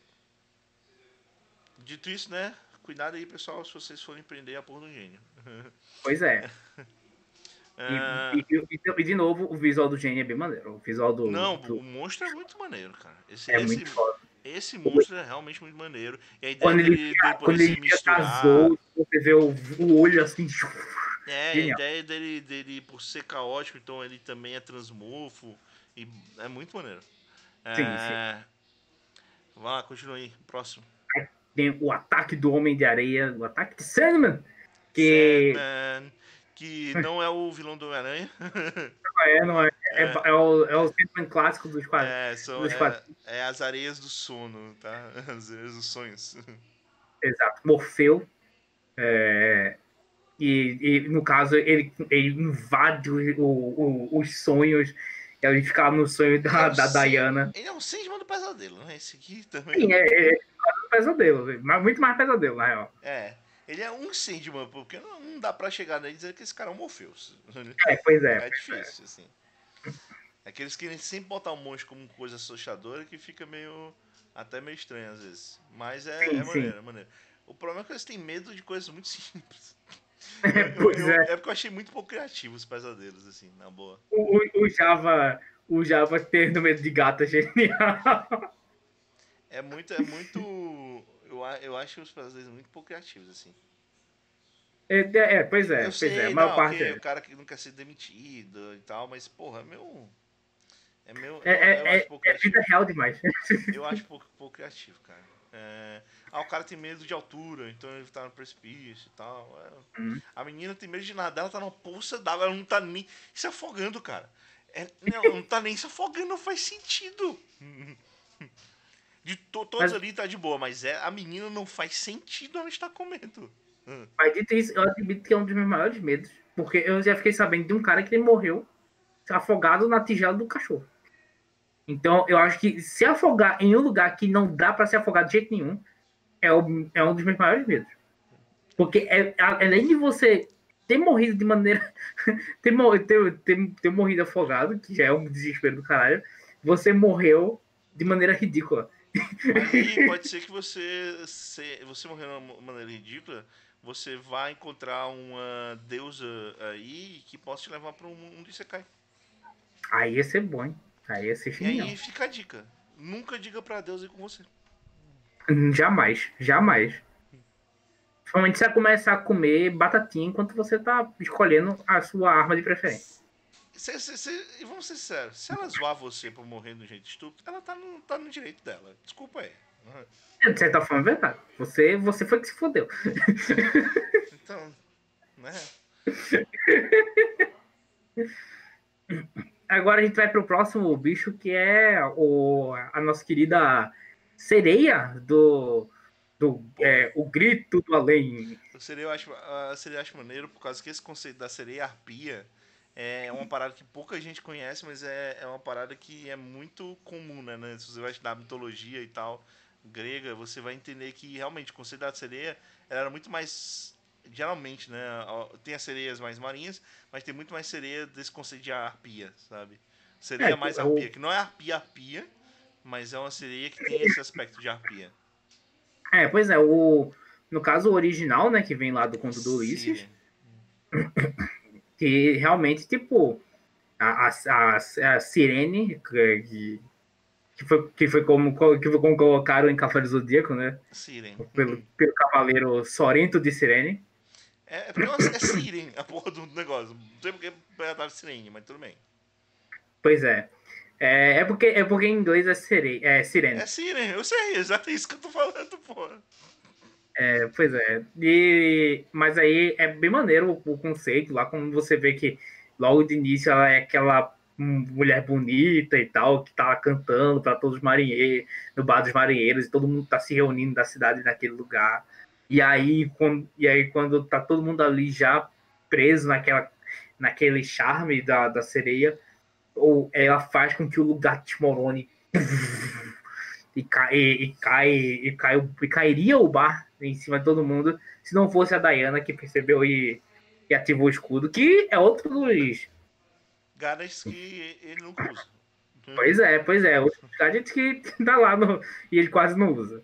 Dito isso, né? Cuidado aí, pessoal, se vocês forem prender a porra do gênio. Pois é. é... E, e, e, e de novo, o visual do gênio é bem maneiro. O visual do. Não, do... o monstro é muito maneiro, cara. Esse, é esse... muito foda. Esse monstro é realmente muito maneiro. E a ideia quando dele, ele, dele quando ele misturar... casou, você vê o, o olho assim. É, genial. A ideia dele, dele, por ser caótico, então ele também é transmorfo. E é muito maneiro. É... Sim, sim. Vai lá, continua aí. Próximo. Tem o ataque do Homem de Areia, o ataque de Sandman. Que... Sandman, que não é o vilão do Homem-Aranha. Não é, não é. É, é, é o, é o Sandman clássico dos quadros. É, são, dos é, é as areias do sono, tá? As areias dos sonhos. Exato. Morfeu. É... E, e, no caso, ele, ele invade o, o, os sonhos. Ele fica no sonho da, da Diana. Ele é um Sandman do pesadelo, né? Esse aqui também. Sim, é, é, é um pesadelo. Mas muito mais pesadelo, na real. É. Ele é um Sandman, porque não, não dá pra chegar nele e dizer que esse cara é um Morpheus. É, pois é. É difícil, é. assim. Aqueles que querem sempre botar um monstro como coisa assustadora que fica meio. Até meio estranho às vezes. Mas é, sim, é maneiro, é maneiro. O problema é que eles têm medo de coisas muito simples. Eu, eu, é. é porque eu achei muito pouco criativo os pesadelos, assim, na boa. O, o Java, o Java tendo medo de gato é genial. É muito, é muito. Eu, eu acho os pesadelos muito pouco criativos, assim. É, é pois é, eu pois sei, é, a não, maior parte okay, é. O cara que não quer ser demitido e tal, mas, porra, é meu. É meu. É, eu, é, eu é, acho pouco é vida real demais. Eu acho pouco, pouco criativo, cara. É... Ah, o cara tem medo de altura, então ele tá no precipício e tal. É... Hum. A menina tem medo de nadar, ela tá numa poça d'água, ela não tá nem se afogando, cara. É... Não, não tá nem se afogando, não faz sentido. De to todos mas... ali tá de boa, mas é, a menina não faz sentido ela estar com medo. Mas dito isso, eu admito que é um dos meus maiores medos, porque eu já fiquei sabendo de um cara que ele morreu afogado na tigela do cachorro. Então, eu acho que se afogar em um lugar que não dá pra se afogar de jeito nenhum, é, o, é um dos meus maiores medos. Porque é, além de você ter morrido de maneira... ter, ter, ter, ter morrido afogado, que já é um desespero do caralho, você morreu de maneira ridícula. Mas aí pode ser que você, se você morrer de uma maneira ridícula, você vai encontrar uma deusa aí que possa te levar para um mundo Isekai. Aí ia ser bom, hein? Aí ia ser E aí genial. fica a dica. Nunca diga pra deusa ir com você. Hum, Jamais, jamais. Principalmente se você começar a comer batatinha enquanto você tá escolhendo a sua arma de preferência. Cê, cê, cê, e vamos ser sinceros, se ela zoar você por morrer de um jeito estúpido, ela tá no, tá no direito dela. Desculpa aí. De certa forma, é verdade. Você, você foi que se fodeu. Então, né? Agora a gente vai pro próximo bicho, que é o, a nossa querida sereia do, do Pô, é, o grito do além. a sereia eu acho, a sereia eu acho maneiro por causa que esse conceito da sereia arpia é uma parada que pouca gente conhece, mas é, é uma parada que é muito comum, né, né? Se você vai estudar mitologia e tal, grega, você vai entender que realmente o conceito da sereia ela era muito mais. Geralmente, né? Tem as sereias mais marinhas, mas tem muito mais sereia desse conceito de arpia, sabe? É, Sereia mais é o, arpia, que não é arpia arpia, mas é uma sereia que tem esse aspecto de arpia. é, pois é, o, no caso o original, né, que vem lá do conto do Ulisses, Siren. que realmente, tipo, a, a, a, a Sirene, que, que, foi, que, foi como, que foi como colocaram em Cavaleiro do Zodíaco, né, Siren. pelo, pelo cavaleiro Sorento de Sirene. É, é porque é, uma, é Siren a porra do negócio. Não sei porque é atrás de Sirene, mas tudo bem. Pois é. É, é, porque, é porque em inglês é, sire, é É Sirene. Siren, eu sei, exato isso que eu tô falando, porra. É, pois é. E, mas aí é bem maneiro o, o conceito lá, como você vê que logo de início ela é aquela mulher bonita e tal, que tá cantando para todos os marinheiros, no bar dos marinheiros, e todo mundo tá se reunindo da cidade naquele lugar. E aí, quando, e aí, quando tá todo mundo ali já preso naquela, naquele charme da, da sereia, ou ela faz com que o lugar desmorone e, cai, e, cai, e, cai, e cairia o bar em cima de todo mundo se não fosse a Diana que percebeu e, e ativou o escudo, que é outro dos. Gadgets que ele nunca usa. Pois é, pois é, outro gadget que tá lá no, e ele quase não usa.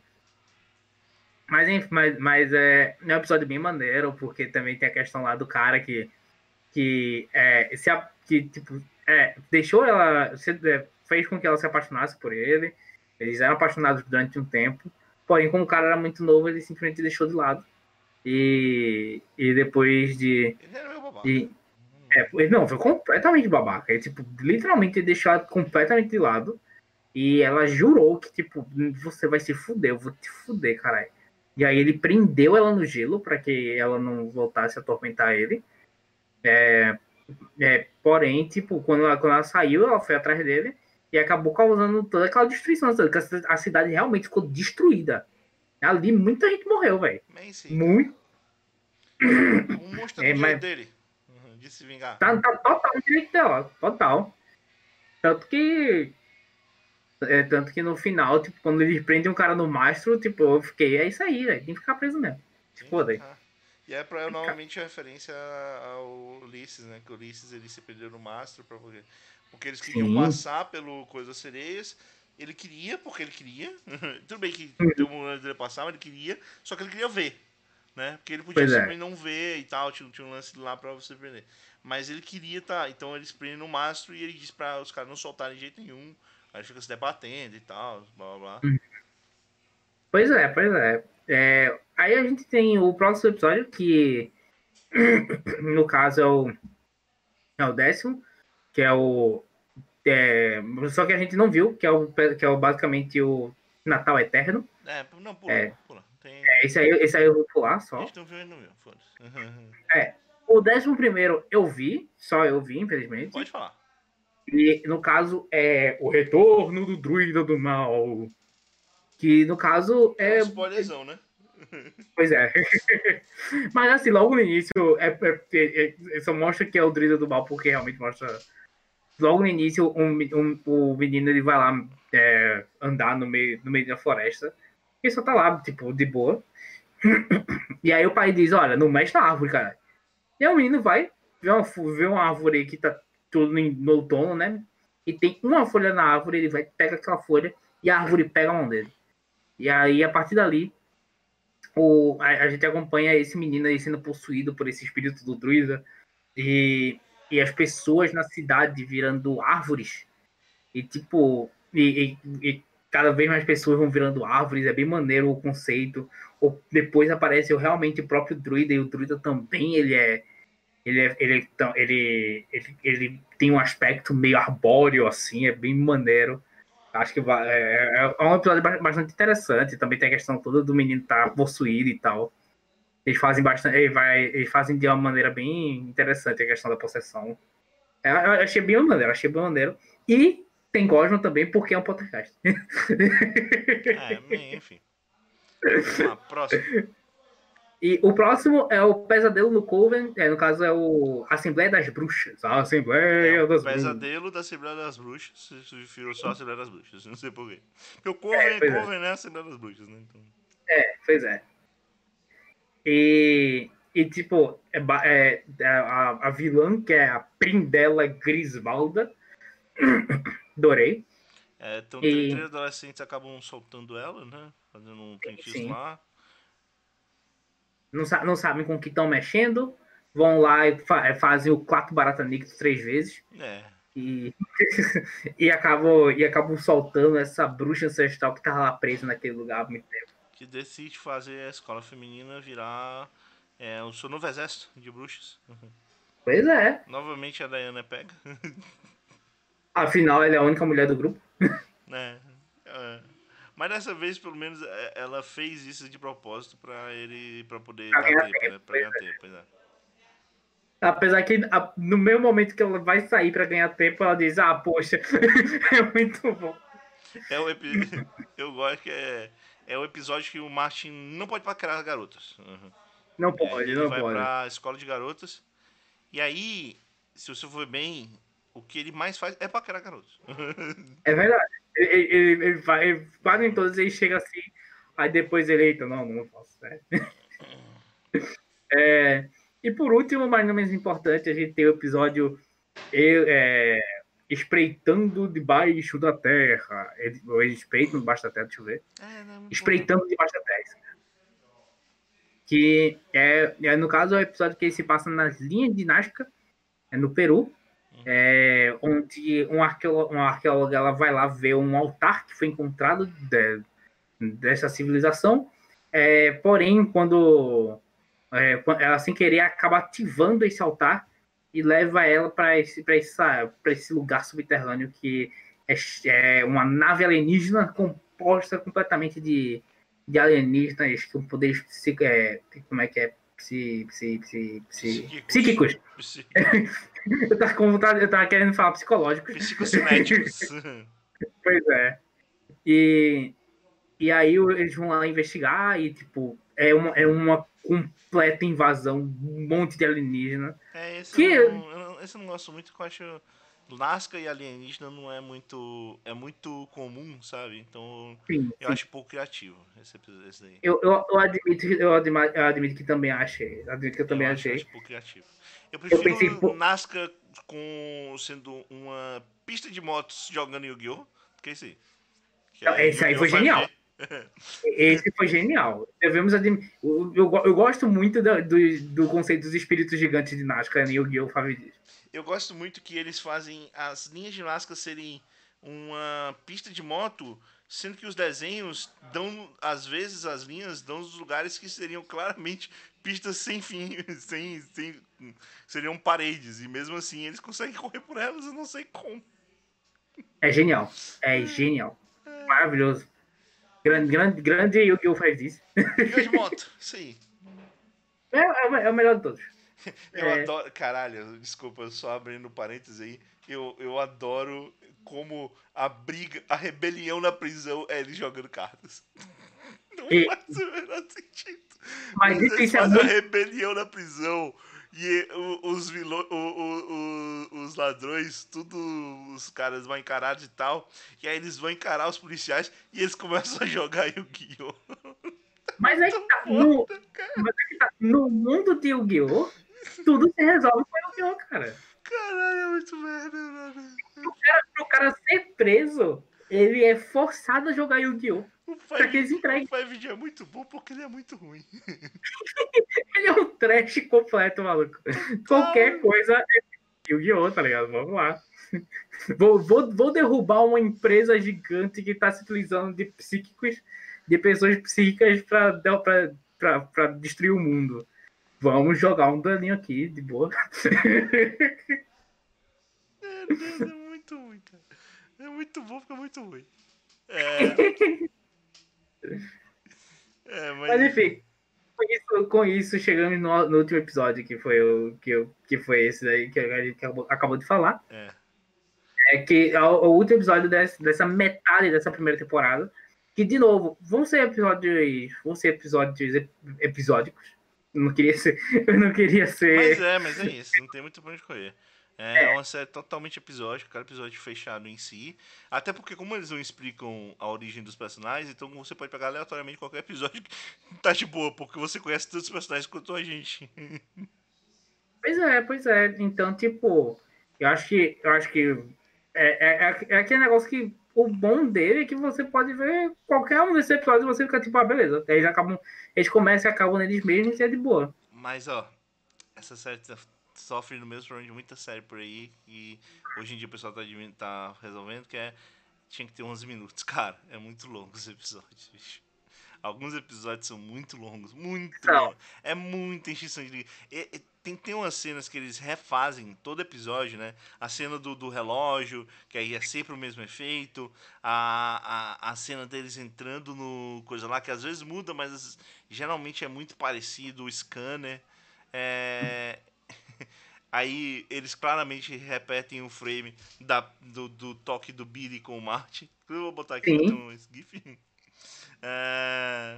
Mas, enfim, mas, mas é, é um episódio bem maneiro, porque também tem a questão lá do cara que, que, é, se, que tipo, é, deixou ela, se, é, fez com que ela se apaixonasse por ele. Eles eram apaixonados durante um tempo, porém, como o cara era muito novo, ele simplesmente deixou de lado. E, e depois de. Ele era meio babaca. de é, não, foi completamente babaca. Ele, tipo, literalmente deixou ela completamente de lado. E ela jurou que, tipo, você vai se fuder, eu vou te fuder, caralho. E aí ele prendeu ela no gelo para que ela não voltasse a atormentar ele. É, é, porém, tipo, quando ela, quando ela saiu, ela foi atrás dele e acabou causando toda aquela destruição. A cidade realmente ficou destruída. Ali muita gente morreu, velho. Macy, cara. Muito. O monstro no É, direito mas dele. Uhum, de se vingar. tá, tá total no direito dela. Total. Tanto que. É, tanto que no final, tipo, quando eles prendem um cara no mastro, tipo, eu fiquei, é isso aí, velho. Tem que ficar preso mesmo. Se Tem que foda aí. ficar. E é pra, novamente referência ao Ulisses, né? Que o Ulisses ele se perdeu no mastro pra poder. Porque eles queriam Sim. passar pelo Coisa das Sereias. Ele queria, porque ele queria. Tudo bem que tem um lance dele passar, mas ele queria. Só que ele queria ver, né? Porque ele podia Pois é. simplesmente não ver e tal. Tinha, tinha um lance lá pra você prender. Mas ele queria, tá? Então eles prendem no mastro e ele diz pra os caras não soltarem de jeito nenhum. Aí fica se debatendo e tal, blá blá blá. Pois é, pois é. É, aí a gente tem o próximo episódio, que no caso é o, é o décimo, que é o. É, só que a gente não viu, que é, o, que é o, basicamente o Natal Eterno. É, não, pula, É, pula. Tem. é, esse, aí, esse aí eu vou pular A gente só. não viu e não viu, foda-se. É, o décimo primeiro eu vi, só eu vi, infelizmente. Pode falar. E no caso é o Retorno do Druida do Mal. Que no caso É um é. spoilerzão, né? Pois é. Mas assim, logo no início, é, é, é, só mostra que é o Druida do Mal, porque realmente mostra. Logo no início, um, um, o menino ele vai lá é, andar no meio, no meio da floresta. E só tá lá, tipo, de boa. E aí o pai diz: Olha, não mexe na árvore, cara. E aí o menino vai ver uma, ver uma árvore que tá tudo no outono, né? E tem uma folha na árvore, ele vai, pega aquela folha e a árvore pega a mão dele. E aí, a partir dali, o, a, a gente acompanha esse menino aí sendo possuído por esse espírito do druida e, e as pessoas na cidade virando árvores. E tipo, e, e, e cada vez mais pessoas vão virando árvores, é bem maneiro o conceito. Ou depois aparece realmente o próprio druida, e o druida também ele é. Ele, é, ele, é, ele, ele, ele tem um aspecto meio arbóreo, assim, é bem maneiro. Acho que vai, é, é um episódio bastante interessante. Também tem a questão toda do menino estar tá possuído e tal. Eles fazem bastante. Eles, vai, eles fazem de uma maneira bem interessante a questão da possessão. Eu, eu achei bem maneiro, achei bem maneiro. E tem Cosmo também, porque é um podcast. É, enfim. Vamos lá, próximo. E o próximo é o Pesadelo no Coven, é, no caso é o Assembleia das Bruxas. A Assembleia é, o das Pesadelo Bruxas. da Assembleia das Bruxas. Virou só a Assembleia das Bruxas, não sei porquê. Porque o Coven É, é, Coven é. é a Assembleia das Bruxas, né? Então... É, pois é. E, e tipo, é, é, a, a vilã, que é a Prindela Grisvalda, adorei. É, então, e, três adolescentes acabam soltando ela, né? Fazendo um feitiço sim. lá. Não, não sabem com o que estão mexendo. Vão lá e fa fazem o quatro barata nictos três vezes. É. E, e, acabam, e acabam soltando essa bruxa ancestral que tava lá presa naquele lugar há muito tempo. Que decide fazer a escola feminina virar é, o seu novo exército de bruxas. Uhum. Pois é. Novamente a Diana pega. Afinal, ela é a única mulher do grupo. É, é. Mas dessa vez, pelo menos, ela fez isso de propósito pra ele pra poder Pra dar ganhar tempo, tempo, né? Pra ganhar tempo, pois é. Apesar que a, no mesmo momento que ela vai sair pra ganhar tempo, ela diz, ah, poxa, é muito bom. É o epi... Eu gosto que é, é o episódio que o Martin não pode paquerar garotas. Uhum. Não E aí pode, ele não vai pode. pra escola de garotas. E aí, se você for bem, o que ele mais faz é paquerar garotos. É verdade. Ele, ele, ele vai, ele, quase em todos ele chega assim, aí depois ele, eita, não, não posso. É. É, e por último, mas não menos importante, a gente tem o episódio é, Espreitando Debaixo da Terra. Ele, ou ele espreita debaixo da terra, deixa eu ver. É, não, Espreitando Debaixo da Terra. Que é, é, no caso, é o episódio que ele se passa nas linhas de Nazca, é no Peru, é, onde um arqueólogo, uma arqueóloga ela vai lá ver um altar que foi encontrado de, dessa civilização, é, porém, quando é, ela sem querer acaba ativando esse altar e leva ela para esse, esse lugar subterrâneo que é, é uma nave alienígena composta completamente de, de alienígenas com poderes psíquicos, é, como é que é? Psi, psi, psi, psi, psíquicos. eu, tava com vontade, eu tava querendo falar psicológicos. Psicocinéticos. Pois é. E, e aí eles vão lá investigar e, tipo, é uma, é uma completa invasão, um monte de alienígena. É, esse, que... eu não, eu não, esse eu não gosto muito, porque eu acho Nazca e alienígena não é muito é muito comum, sabe? Então sim, eu sim. acho pouco criativo esse, esse daí. Eu, eu, eu, admito, eu, admito, eu admito que também achei. Eu admito que eu também eu achei. Acho, acho pouco criativo. Eu prefiro eu pensei, pô... Nazca com, sendo uma pista de motos jogando Yu-Gi-Oh! Do que esse aí. Que é esse aí foi genial. Esse foi genial. Devemos admitir. Eu, eu, eu gosto muito do, do, do conceito dos espíritos gigantes de Nazca em Yu-Gi-Oh! Favre. Eu gosto muito que eles fazem as linhas de Nazca serem uma pista de moto, sendo que os desenhos dão, às vezes, as linhas dão os lugares que seriam claramente pistas sem fim, sem, sem, seriam paredes, e mesmo assim eles conseguem correr por elas, eu não sei como. É genial. É genial. Maravilhoso. Grande, grande, grande Yu-Gi-Oh! faz isso. Yu-Gi-Oh! De moto, isso aí. É, é, é o melhor de todos. Eu é... adoro. Caralho, desculpa, só abrindo parênteses aí. Eu, eu adoro como a briga, a rebelião na prisão é ele jogando cartas. Não e... faz o menor sentido. Mas, Mas eles fazem é muito... a rebelião na prisão. E os, vilões, os ladrões, tudo os caras vão encarados e tal. E aí eles vão encarar os policiais e eles começam a jogar Yu-Gi-Oh! Mas é que tá, no, mas é que tá, no mundo de Yu-Gi-Oh! Tudo se resolve com Yu-Gi-Oh!, cara. Caralho, é muito merda, mano. Pro cara, pro cara ser preso, ele é forçado a jogar Yu-Gi-Oh! O pra que eles entreguem. O Five D é muito bom porque ele é muito ruim. Ele é um trash completo, maluco. Qualquer coisa é Yu-Gi-Oh!, tá ligado? Vamos lá. Vou, vou, vou derrubar uma empresa gigante que tá se utilizando de psíquicos, de pessoas psíquicas pra, pra, pra, pra destruir o mundo. Vamos jogar um daninho aqui, de boa. Meu Deus, é muito ruim, cara. É muito bom porque é muito ruim. É. É, mas... Mas enfim, com isso, com isso chegamos no, no último episódio, que foi o que, eu, que foi esse daí que a gente acabou, acabou de falar. É. É que é o, o último episódio desse, dessa metade dessa primeira temporada. Que, de novo, vão ser episódios. Vão ser episódios episódicos. Eu não queria ser. Eu não queria ser. Mas é, mas é isso, não tem muito pra onde correr. É, é uma série totalmente episódica, cada episódio fechado em si. Até porque, como eles não explicam a origem dos personagens, então você pode pegar aleatoriamente qualquer episódio que tá de boa, porque você conhece todos os personagens quanto a gente. Pois é, pois é. Então, tipo, eu acho que. Eu acho que. É, é, é aquele negócio que. O bom dele é que você pode ver qualquer um desses episódios e você fica tipo, ah, beleza. Eles acabam. Eles começam e acabam neles mesmos e é de boa. Mas, ó, essa série sofre no mesmo problema de muita série por aí. E hoje em dia o pessoal tá, tá resolvendo que é. Tinha que ter onze minutos. Cara, é muito longo os episódios, bicho. Alguns episódios são muito longos, muito Não. longos. É muita encheção de... E, e, tem, tem umas cenas que eles refazem todo episódio, né? A cena do, do relógio, que aí é sempre o mesmo efeito. A, a, a cena deles entrando no coisa lá, que às vezes muda, mas geralmente é muito parecido. O scanner. É... Aí eles claramente repetem o frame da, do, do toque do Billy com o Marty. Eu vou botar aqui, Sim. um GIF. É...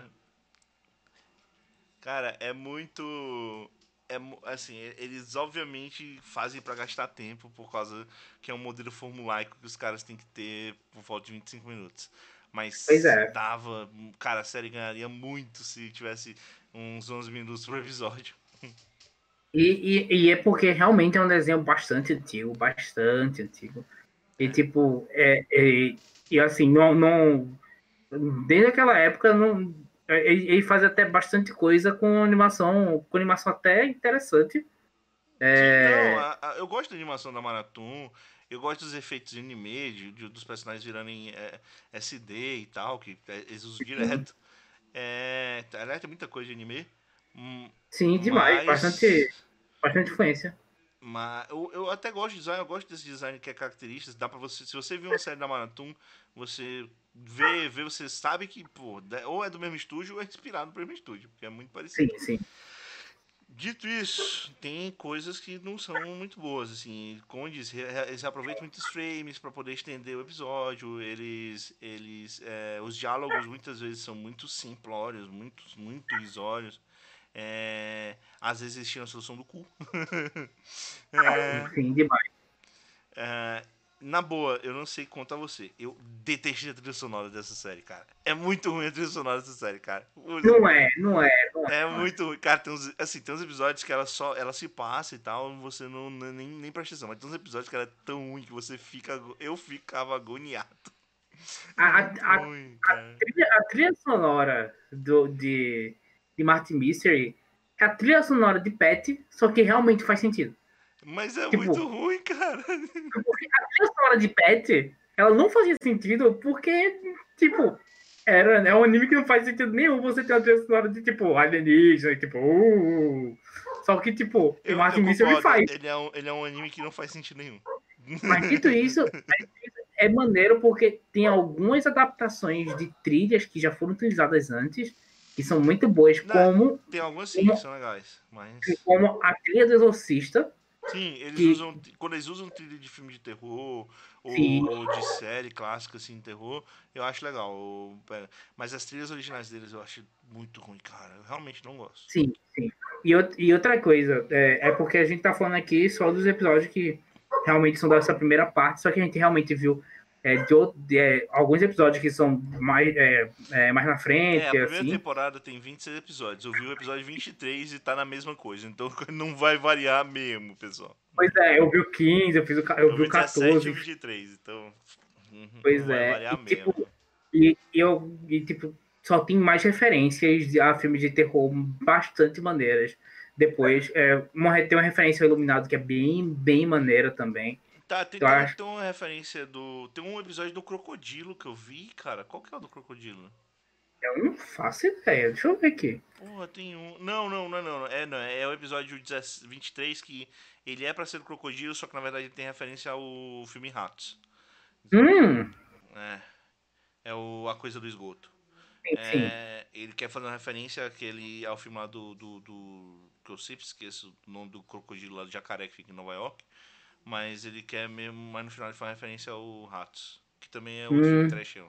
Cara, é muito. É, assim, eles obviamente fazem pra gastar tempo, por causa que é um modelo formulaico que os caras têm que ter por volta de vinte e cinco minutos. Mas Pois é. dava. Cara, a série ganharia muito se tivesse uns onze minutos por episódio. E, e, e é porque realmente é um desenho bastante antigo, bastante antigo. E tipo, é, é, e assim, não, não. Desde aquela época, não, ele, ele faz até bastante coisa com animação, com animação até interessante. É... Sim, não, a, a, eu gosto da animação da Marathon, eu gosto dos efeitos de anime, de, de, dos personagens virando em é, S D e tal, que é, eles usam direto. É, aliás, tem muita coisa de anime. Sim, demais, mas... bastante, bastante influência. Mas eu, eu até gosto de design, eu gosto desse design que é característico. Dá pra você, se você viu uma série da Marathon, você vê, vê, você sabe que, pô, ou é do mesmo estúdio ou é inspirado no mesmo estúdio, porque é muito parecido. Sim, sim. Dito isso, tem coisas que não são muito boas, assim, como eu disse, eles aproveitam muitos frames para poder estender o episódio, eles, eles, é, os diálogos muitas vezes são muito simplórios, muito, muito risórios. É, às vezes eles tiram a solução do cu. é, Sim, demais. É, na boa, eu não sei contar você. Eu detesto a trilha sonora dessa série, cara. É muito ruim a trilha sonora dessa série, cara. Não é, não é. Não é, é é muito ruim. Cara, tem uns, assim, tem uns episódios que ela só ela se passa e tal, você não nem, nem presta atenção. Mas tem uns episódios que ela é tão ruim que você fica. Eu ficava agoniado. A, a, a, ruim, a, trilha, a trilha sonora do, de, de Martin Mystery é a trilha sonora de Pet, só que realmente faz sentido. Mas é tipo, muito ruim, cara. Porque a trilha sonora de Pet, ela não fazia sentido porque, tipo, era, é um anime que não faz sentido nenhum você ter uma trilha sonora de, tipo, alienígena, tipo, uh, só que, tipo, eu, Martin Mystery faz. Ele é, um, ele é um anime que não faz sentido nenhum. Mas dito isso, é maneiro porque tem algumas adaptações de trilhas que já foram utilizadas antes, que são muito boas, não, como... Tem algumas sim como, que são legais, mas... Como a trilha do Exorcista. Sim, eles que... usam... Quando eles usam trilha de filme de terror, ou, ou de série clássica, assim, de terror, eu acho legal. Mas as trilhas originais deles eu acho muito ruim, cara. Eu realmente não gosto. Sim, sim. E, e outra coisa, é, é porque a gente tá falando aqui só dos episódios que realmente são dessa primeira parte, só que a gente realmente viu é, de, de, é, alguns episódios que são mais, é, é, mais na frente. É, a primeira assim. temporada tem vinte e seis episódios. Eu vi o episódio vinte e três e tá na mesma coisa. Então não vai variar mesmo, pessoal. Pois é, eu vi o quinze, eu, fiz o, eu, eu vi o quatorze. E vinte e três, então. Pois é. E, tipo, e, e, eu, e tipo, só tem mais referências a filmes de terror bastante maneiras. Depois, é, uma, tem uma referência ao Iluminado que é bem, bem maneira também. Tá, tem, Eu tem, uma, acho. tem uma referência do. Tem um episódio do Crocodilo que eu vi, cara. Qual que é o do Crocodilo? Eu não faço ideia. Deixa eu ver aqui. Porra, tem um. Não, não, não, não. É, não. É o episódio vinte e três que ele é pra ser do Crocodilo, só que na verdade ele tem referência ao filme Ratos. Hum, É. É o A Coisa do Esgoto. enfim. É, ele quer fazer uma referência àquele, ao filme lá do, do, do que eu sempre esqueço o nome do crocodilo lá do jacaré que fica em Nova York. Mas ele quer mesmo, mas no final ele faz referência ao Ratos, que também é outro filme Hum, trashão.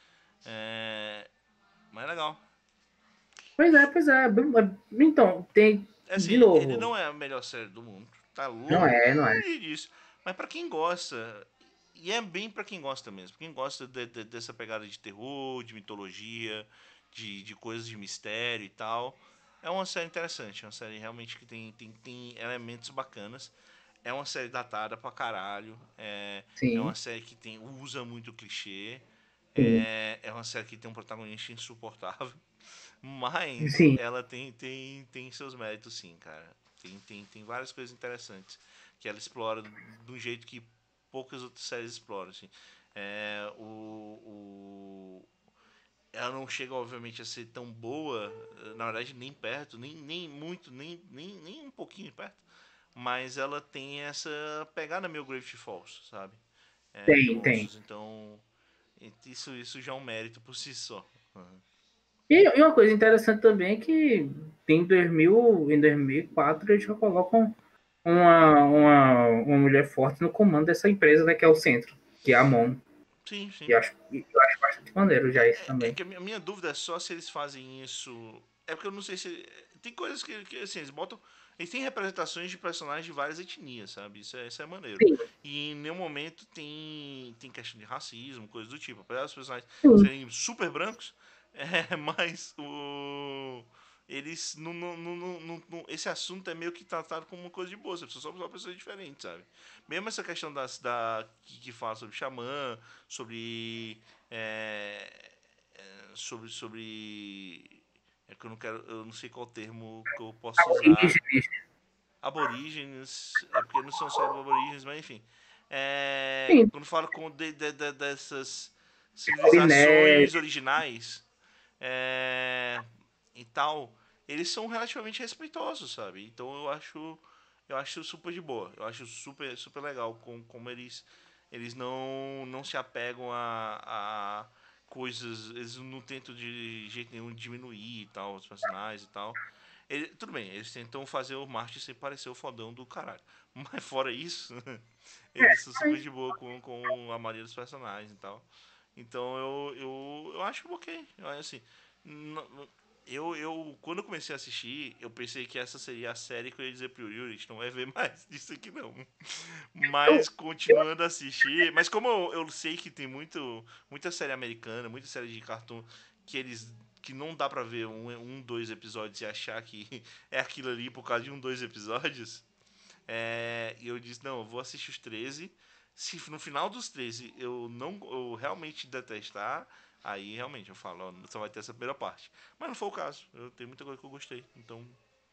É, mas é legal. pois é, pois é. Então, tem. É De assim, ele novo. não é a melhor série do mundo, tá Não é, não é. longe disso. Mas pra quem gosta, e é bem pra quem gosta mesmo, pra quem gosta de, de, dessa pegada de terror, de mitologia, de, de coisas de mistério e tal, é uma série interessante, é uma série realmente que tem, tem, tem elementos bacanas. É uma série datada pra caralho, é, é uma Sim, série que tem, usa muito clichê, sim. é, é uma série que tem um protagonista insuportável. Mas Sim. ela tem, tem, tem seus méritos, sim, cara. Tem, tem, tem várias coisas interessantes que ela explora de um jeito que poucas outras séries exploram, assim. É, o, o, ela não chega, obviamente, a ser tão boa, na verdade, nem perto, nem, nem muito, nem, nem, nem um pouquinho perto. Mas ela tem essa pegada meio Gravity Falls, sabe? É, de Tem, tem. monstros. Então, isso, isso já é um mérito por si só. Uhum. E, e uma coisa interessante também é que em dois mil, em dois mil e quatro eles já colocam uma, uma, uma mulher forte no comando dessa empresa, né, que é o centro, que é a Mon. Sim, E sim. eu acho, eu acho bastante maneiro É, já isso é- é também. que a minha, minha dúvida é só se eles fazem isso. É porque eu não sei se. Tem coisas que, que, assim, eles botam. Eles têm representações de personagens de várias etnias, sabe? Isso é, isso é maneiro. Sim, E em nenhum momento tem, tem questão de racismo, coisas do tipo. Apesar dos personagens sim, serem super brancos, é, mas o. Eles. Não, não, não, não, não- não- esse assunto é meio que tratado como uma coisa de boa. As pessoas são só pessoas diferentes, sabe? Mesmo essa questão das, da, que, que fala sobre xamã, sobre. É, sobre sobre é que eu não quero, eu não sei qual termo que eu posso usar. aborígenes. Aborígenes, é porque não são só aborígenes, mas enfim. É, Sim, quando falo com de, de, de, dessas Polinésia. civilizações originais é, e tal, eles são relativamente respeitosos, sabe? Então eu acho eu acho super de boa. Eu acho super super legal com, como eles eles não não se apegam a, a coisas, eles não tentam de jeito nenhum diminuir e tal os personagens e tal. Ele, tudo bem, eles tentam fazer o Martin sem parecer o fodão do caralho. Mas fora isso, eles são super de boa com, com a maioria dos personagens e tal. Então eu, eu, eu acho ok. Eu, assim, eu, eu, quando eu comecei a assistir, eu pensei que essa seria a série que eu ia dizer pro Yuri, a gente não vai ver mais disso aqui não. Eu, Mas continuando a assistir, mas como eu, eu sei que tem muito, muita série americana, muita série de cartoon que eles que não dá pra ver um, um, dois episódios e achar que é aquilo ali por causa de um, dois episódios. É, e eu disse, não, eu vou assistir os treze. Se no final dos treze eu não eu realmente detestar, aí realmente eu falo, ó, só vai ter essa primeira parte. Mas não foi o caso. Eu tenho muita coisa que eu gostei. Então,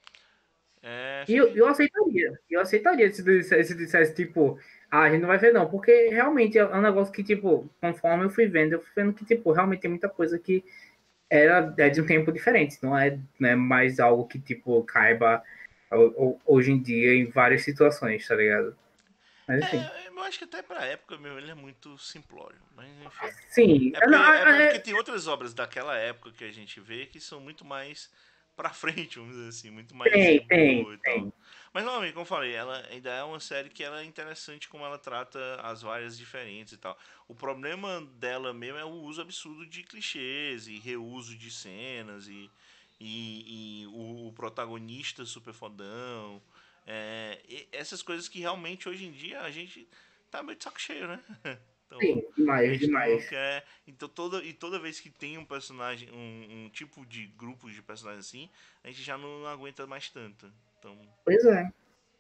é, e fica eu, aí. eu aceitaria. Eu aceitaria se dissesse, se dissesse, tipo, ah, a gente não vai ver, não. Porque realmente é um negócio que, tipo, conforme eu fui vendo, eu fui vendo que, tipo, realmente tem muita coisa que era é de um tempo diferente. Não é, não é mais algo que, tipo, caiba hoje em dia em várias situações, tá ligado? Mas enfim. É, eu acho que até pra época mesmo ele é muito simplório. Mas enfim. Sim. É É, porque, não, é é, porque é, tem outras obras daquela época que a gente vê que são muito mais pra frente, vamos dizer assim, muito mais de tem, tem, boa e tal. tem. Mas novamente, como eu falei, ela ainda é uma série que ela é interessante como ela trata as várias diferentes e tal. O problema dela mesmo é o uso absurdo de clichês e reuso de cenas e, e, e o, o protagonista super fodão. É, e essas coisas que realmente hoje em dia a gente tá meio de saco cheio, né? Então, Sim, a demais, gente não demais. quer. Então toda, e toda vez que tem um personagem, um, um tipo de grupo de personagens assim, a gente já não aguenta mais tanto. Então. Pois é.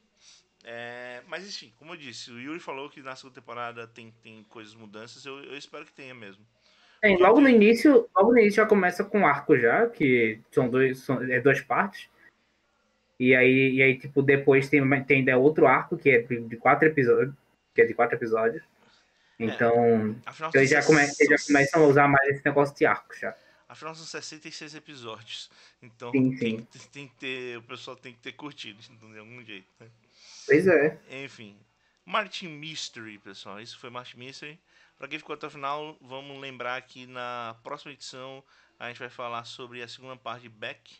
É, mas enfim, como eu disse, o Yuri falou que na segunda temporada tem, tem coisas mudanças, eu, eu espero que tenha mesmo. Tem, logo no início, logo no início já começa com um arco já, que são dois, são, é duas partes. E aí, e aí, tipo, depois tem, tem ainda outro arco, que é de quatro episódios, que é de quatro episódios. É, Então, afinal são, eles já, come, eles são, já começam a usar mais esse negócio de arco já. afinal são sessenta e seis episódios. Então Sim, tem, sim. tem que ter. O pessoal tem que ter curtido, de algum jeito, né? Pois é. Enfim. Martin Mystery, pessoal. Isso foi Martin Mystery. Pra quem ficou até o final, vamos lembrar que na próxima edição a gente vai falar sobre a segunda parte de Beck,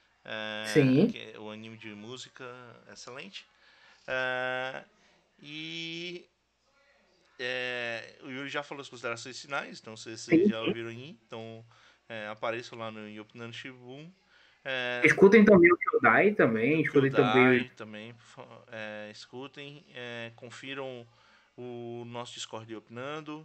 é, Sim. que é o anime de música excelente. É, e é, o Yuri já falou as considerações finais, então se vocês Sim, já sim. ouviram aí, então é, apareçam lá no Yopinando Shibun. É, Escutem também o Kyodai também. Escutem também. Kyodai também, é, escutem, é, confiram o nosso Discord de Opinando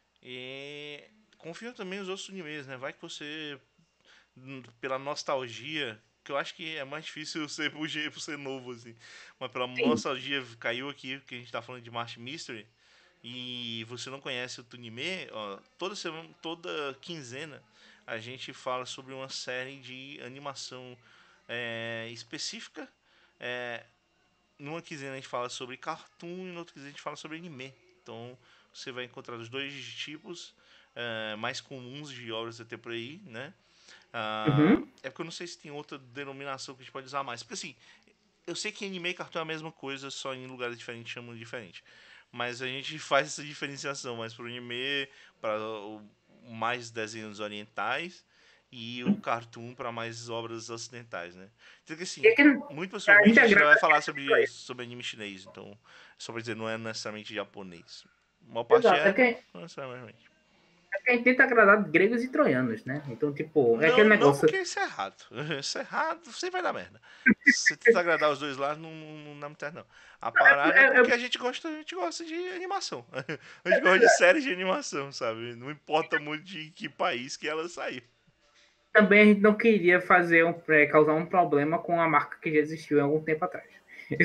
e confiram também os outros animes, né? Vai que você, pela nostalgia, que eu acho que é mais difícil ser por por ser novo, assim, mas pela Sim. nostalgia caiu aqui, porque a gente tá falando de March Mystery, e você não conhece o Tunime, ó, toda semana, toda quinzena a gente fala sobre uma série de animação é, específica. É, numa quinzena a gente fala sobre cartoon e na outra quinzena a gente fala sobre anime. Então você vai encontrar os dois tipos é, mais comuns de obras até por aí, né? Ah, Uhum. é porque eu não sei se tem outra denominação que a gente pode usar mais. Porque assim, eu sei que anime e cartoon é a mesma coisa, só em lugares diferentes chamam diferente. Mas a gente faz essa diferenciação mais pro anime, para mais desenhos orientais e o cartoon para mais obras ocidentais, né? Então que E assim, é que muito a gente possivelmente a gente ainda vai agrada. falar sobre, sobre anime chinês, então só pra dizer, não é necessariamente japonês. A maior parte Exato. É é, que, não necessariamente. é que a gente tenta agradar gregos e troianos, né? Então, tipo, é aquele Não, não, negócio. porque isso é errado. Isso é errado, você vai dar merda. Se tentar agradar os dois lados, não, não, não dá muito certo, não. A parada é É, é, porque a gente gosta, a gente gosta de animação. A gente gosta de séries de animação, sabe? Não importa muito de que país que ela sair. também a gente não queria fazer um, é, causar um problema com a marca que já existiu há algum tempo atrás.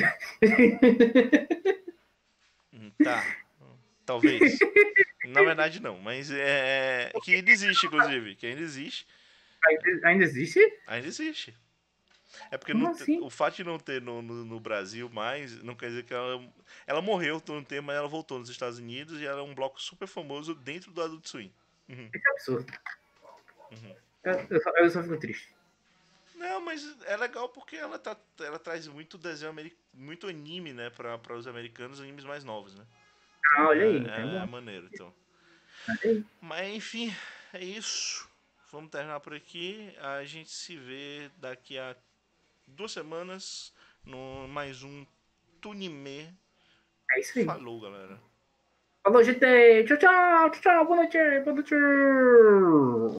Hum, Tá, talvez. Na verdade, não, mas é. Que ainda existe, inclusive. Que ainda existe. Ainda, ainda existe? Ainda existe. É porque Como não te- assim? o fato de não ter no, no, no Brasil mais, não quer dizer que ela. Ela morreu por um tempo, mas ela voltou nos Estados Unidos e ela é um bloco super famoso dentro do Adult Swim. Uhum, Isso é absurdo. uhum. Eu, eu, só, eu só fico triste. Não, mas é legal porque ela, tá, ela traz muito desenho americano, muito anime, né, para os americanos, animes mais novos, né? Ah, Então olha aí, é, então é é, é bom. maneiro, então. Olha aí. Mas enfim, é isso. Vamos terminar por aqui. A gente se vê daqui a duas semanas no mais um Tunime. É isso aí. Falou, galera. Falou, gente. Tchau, tchau. Tchau, tchau. Boa noite. Boa noite.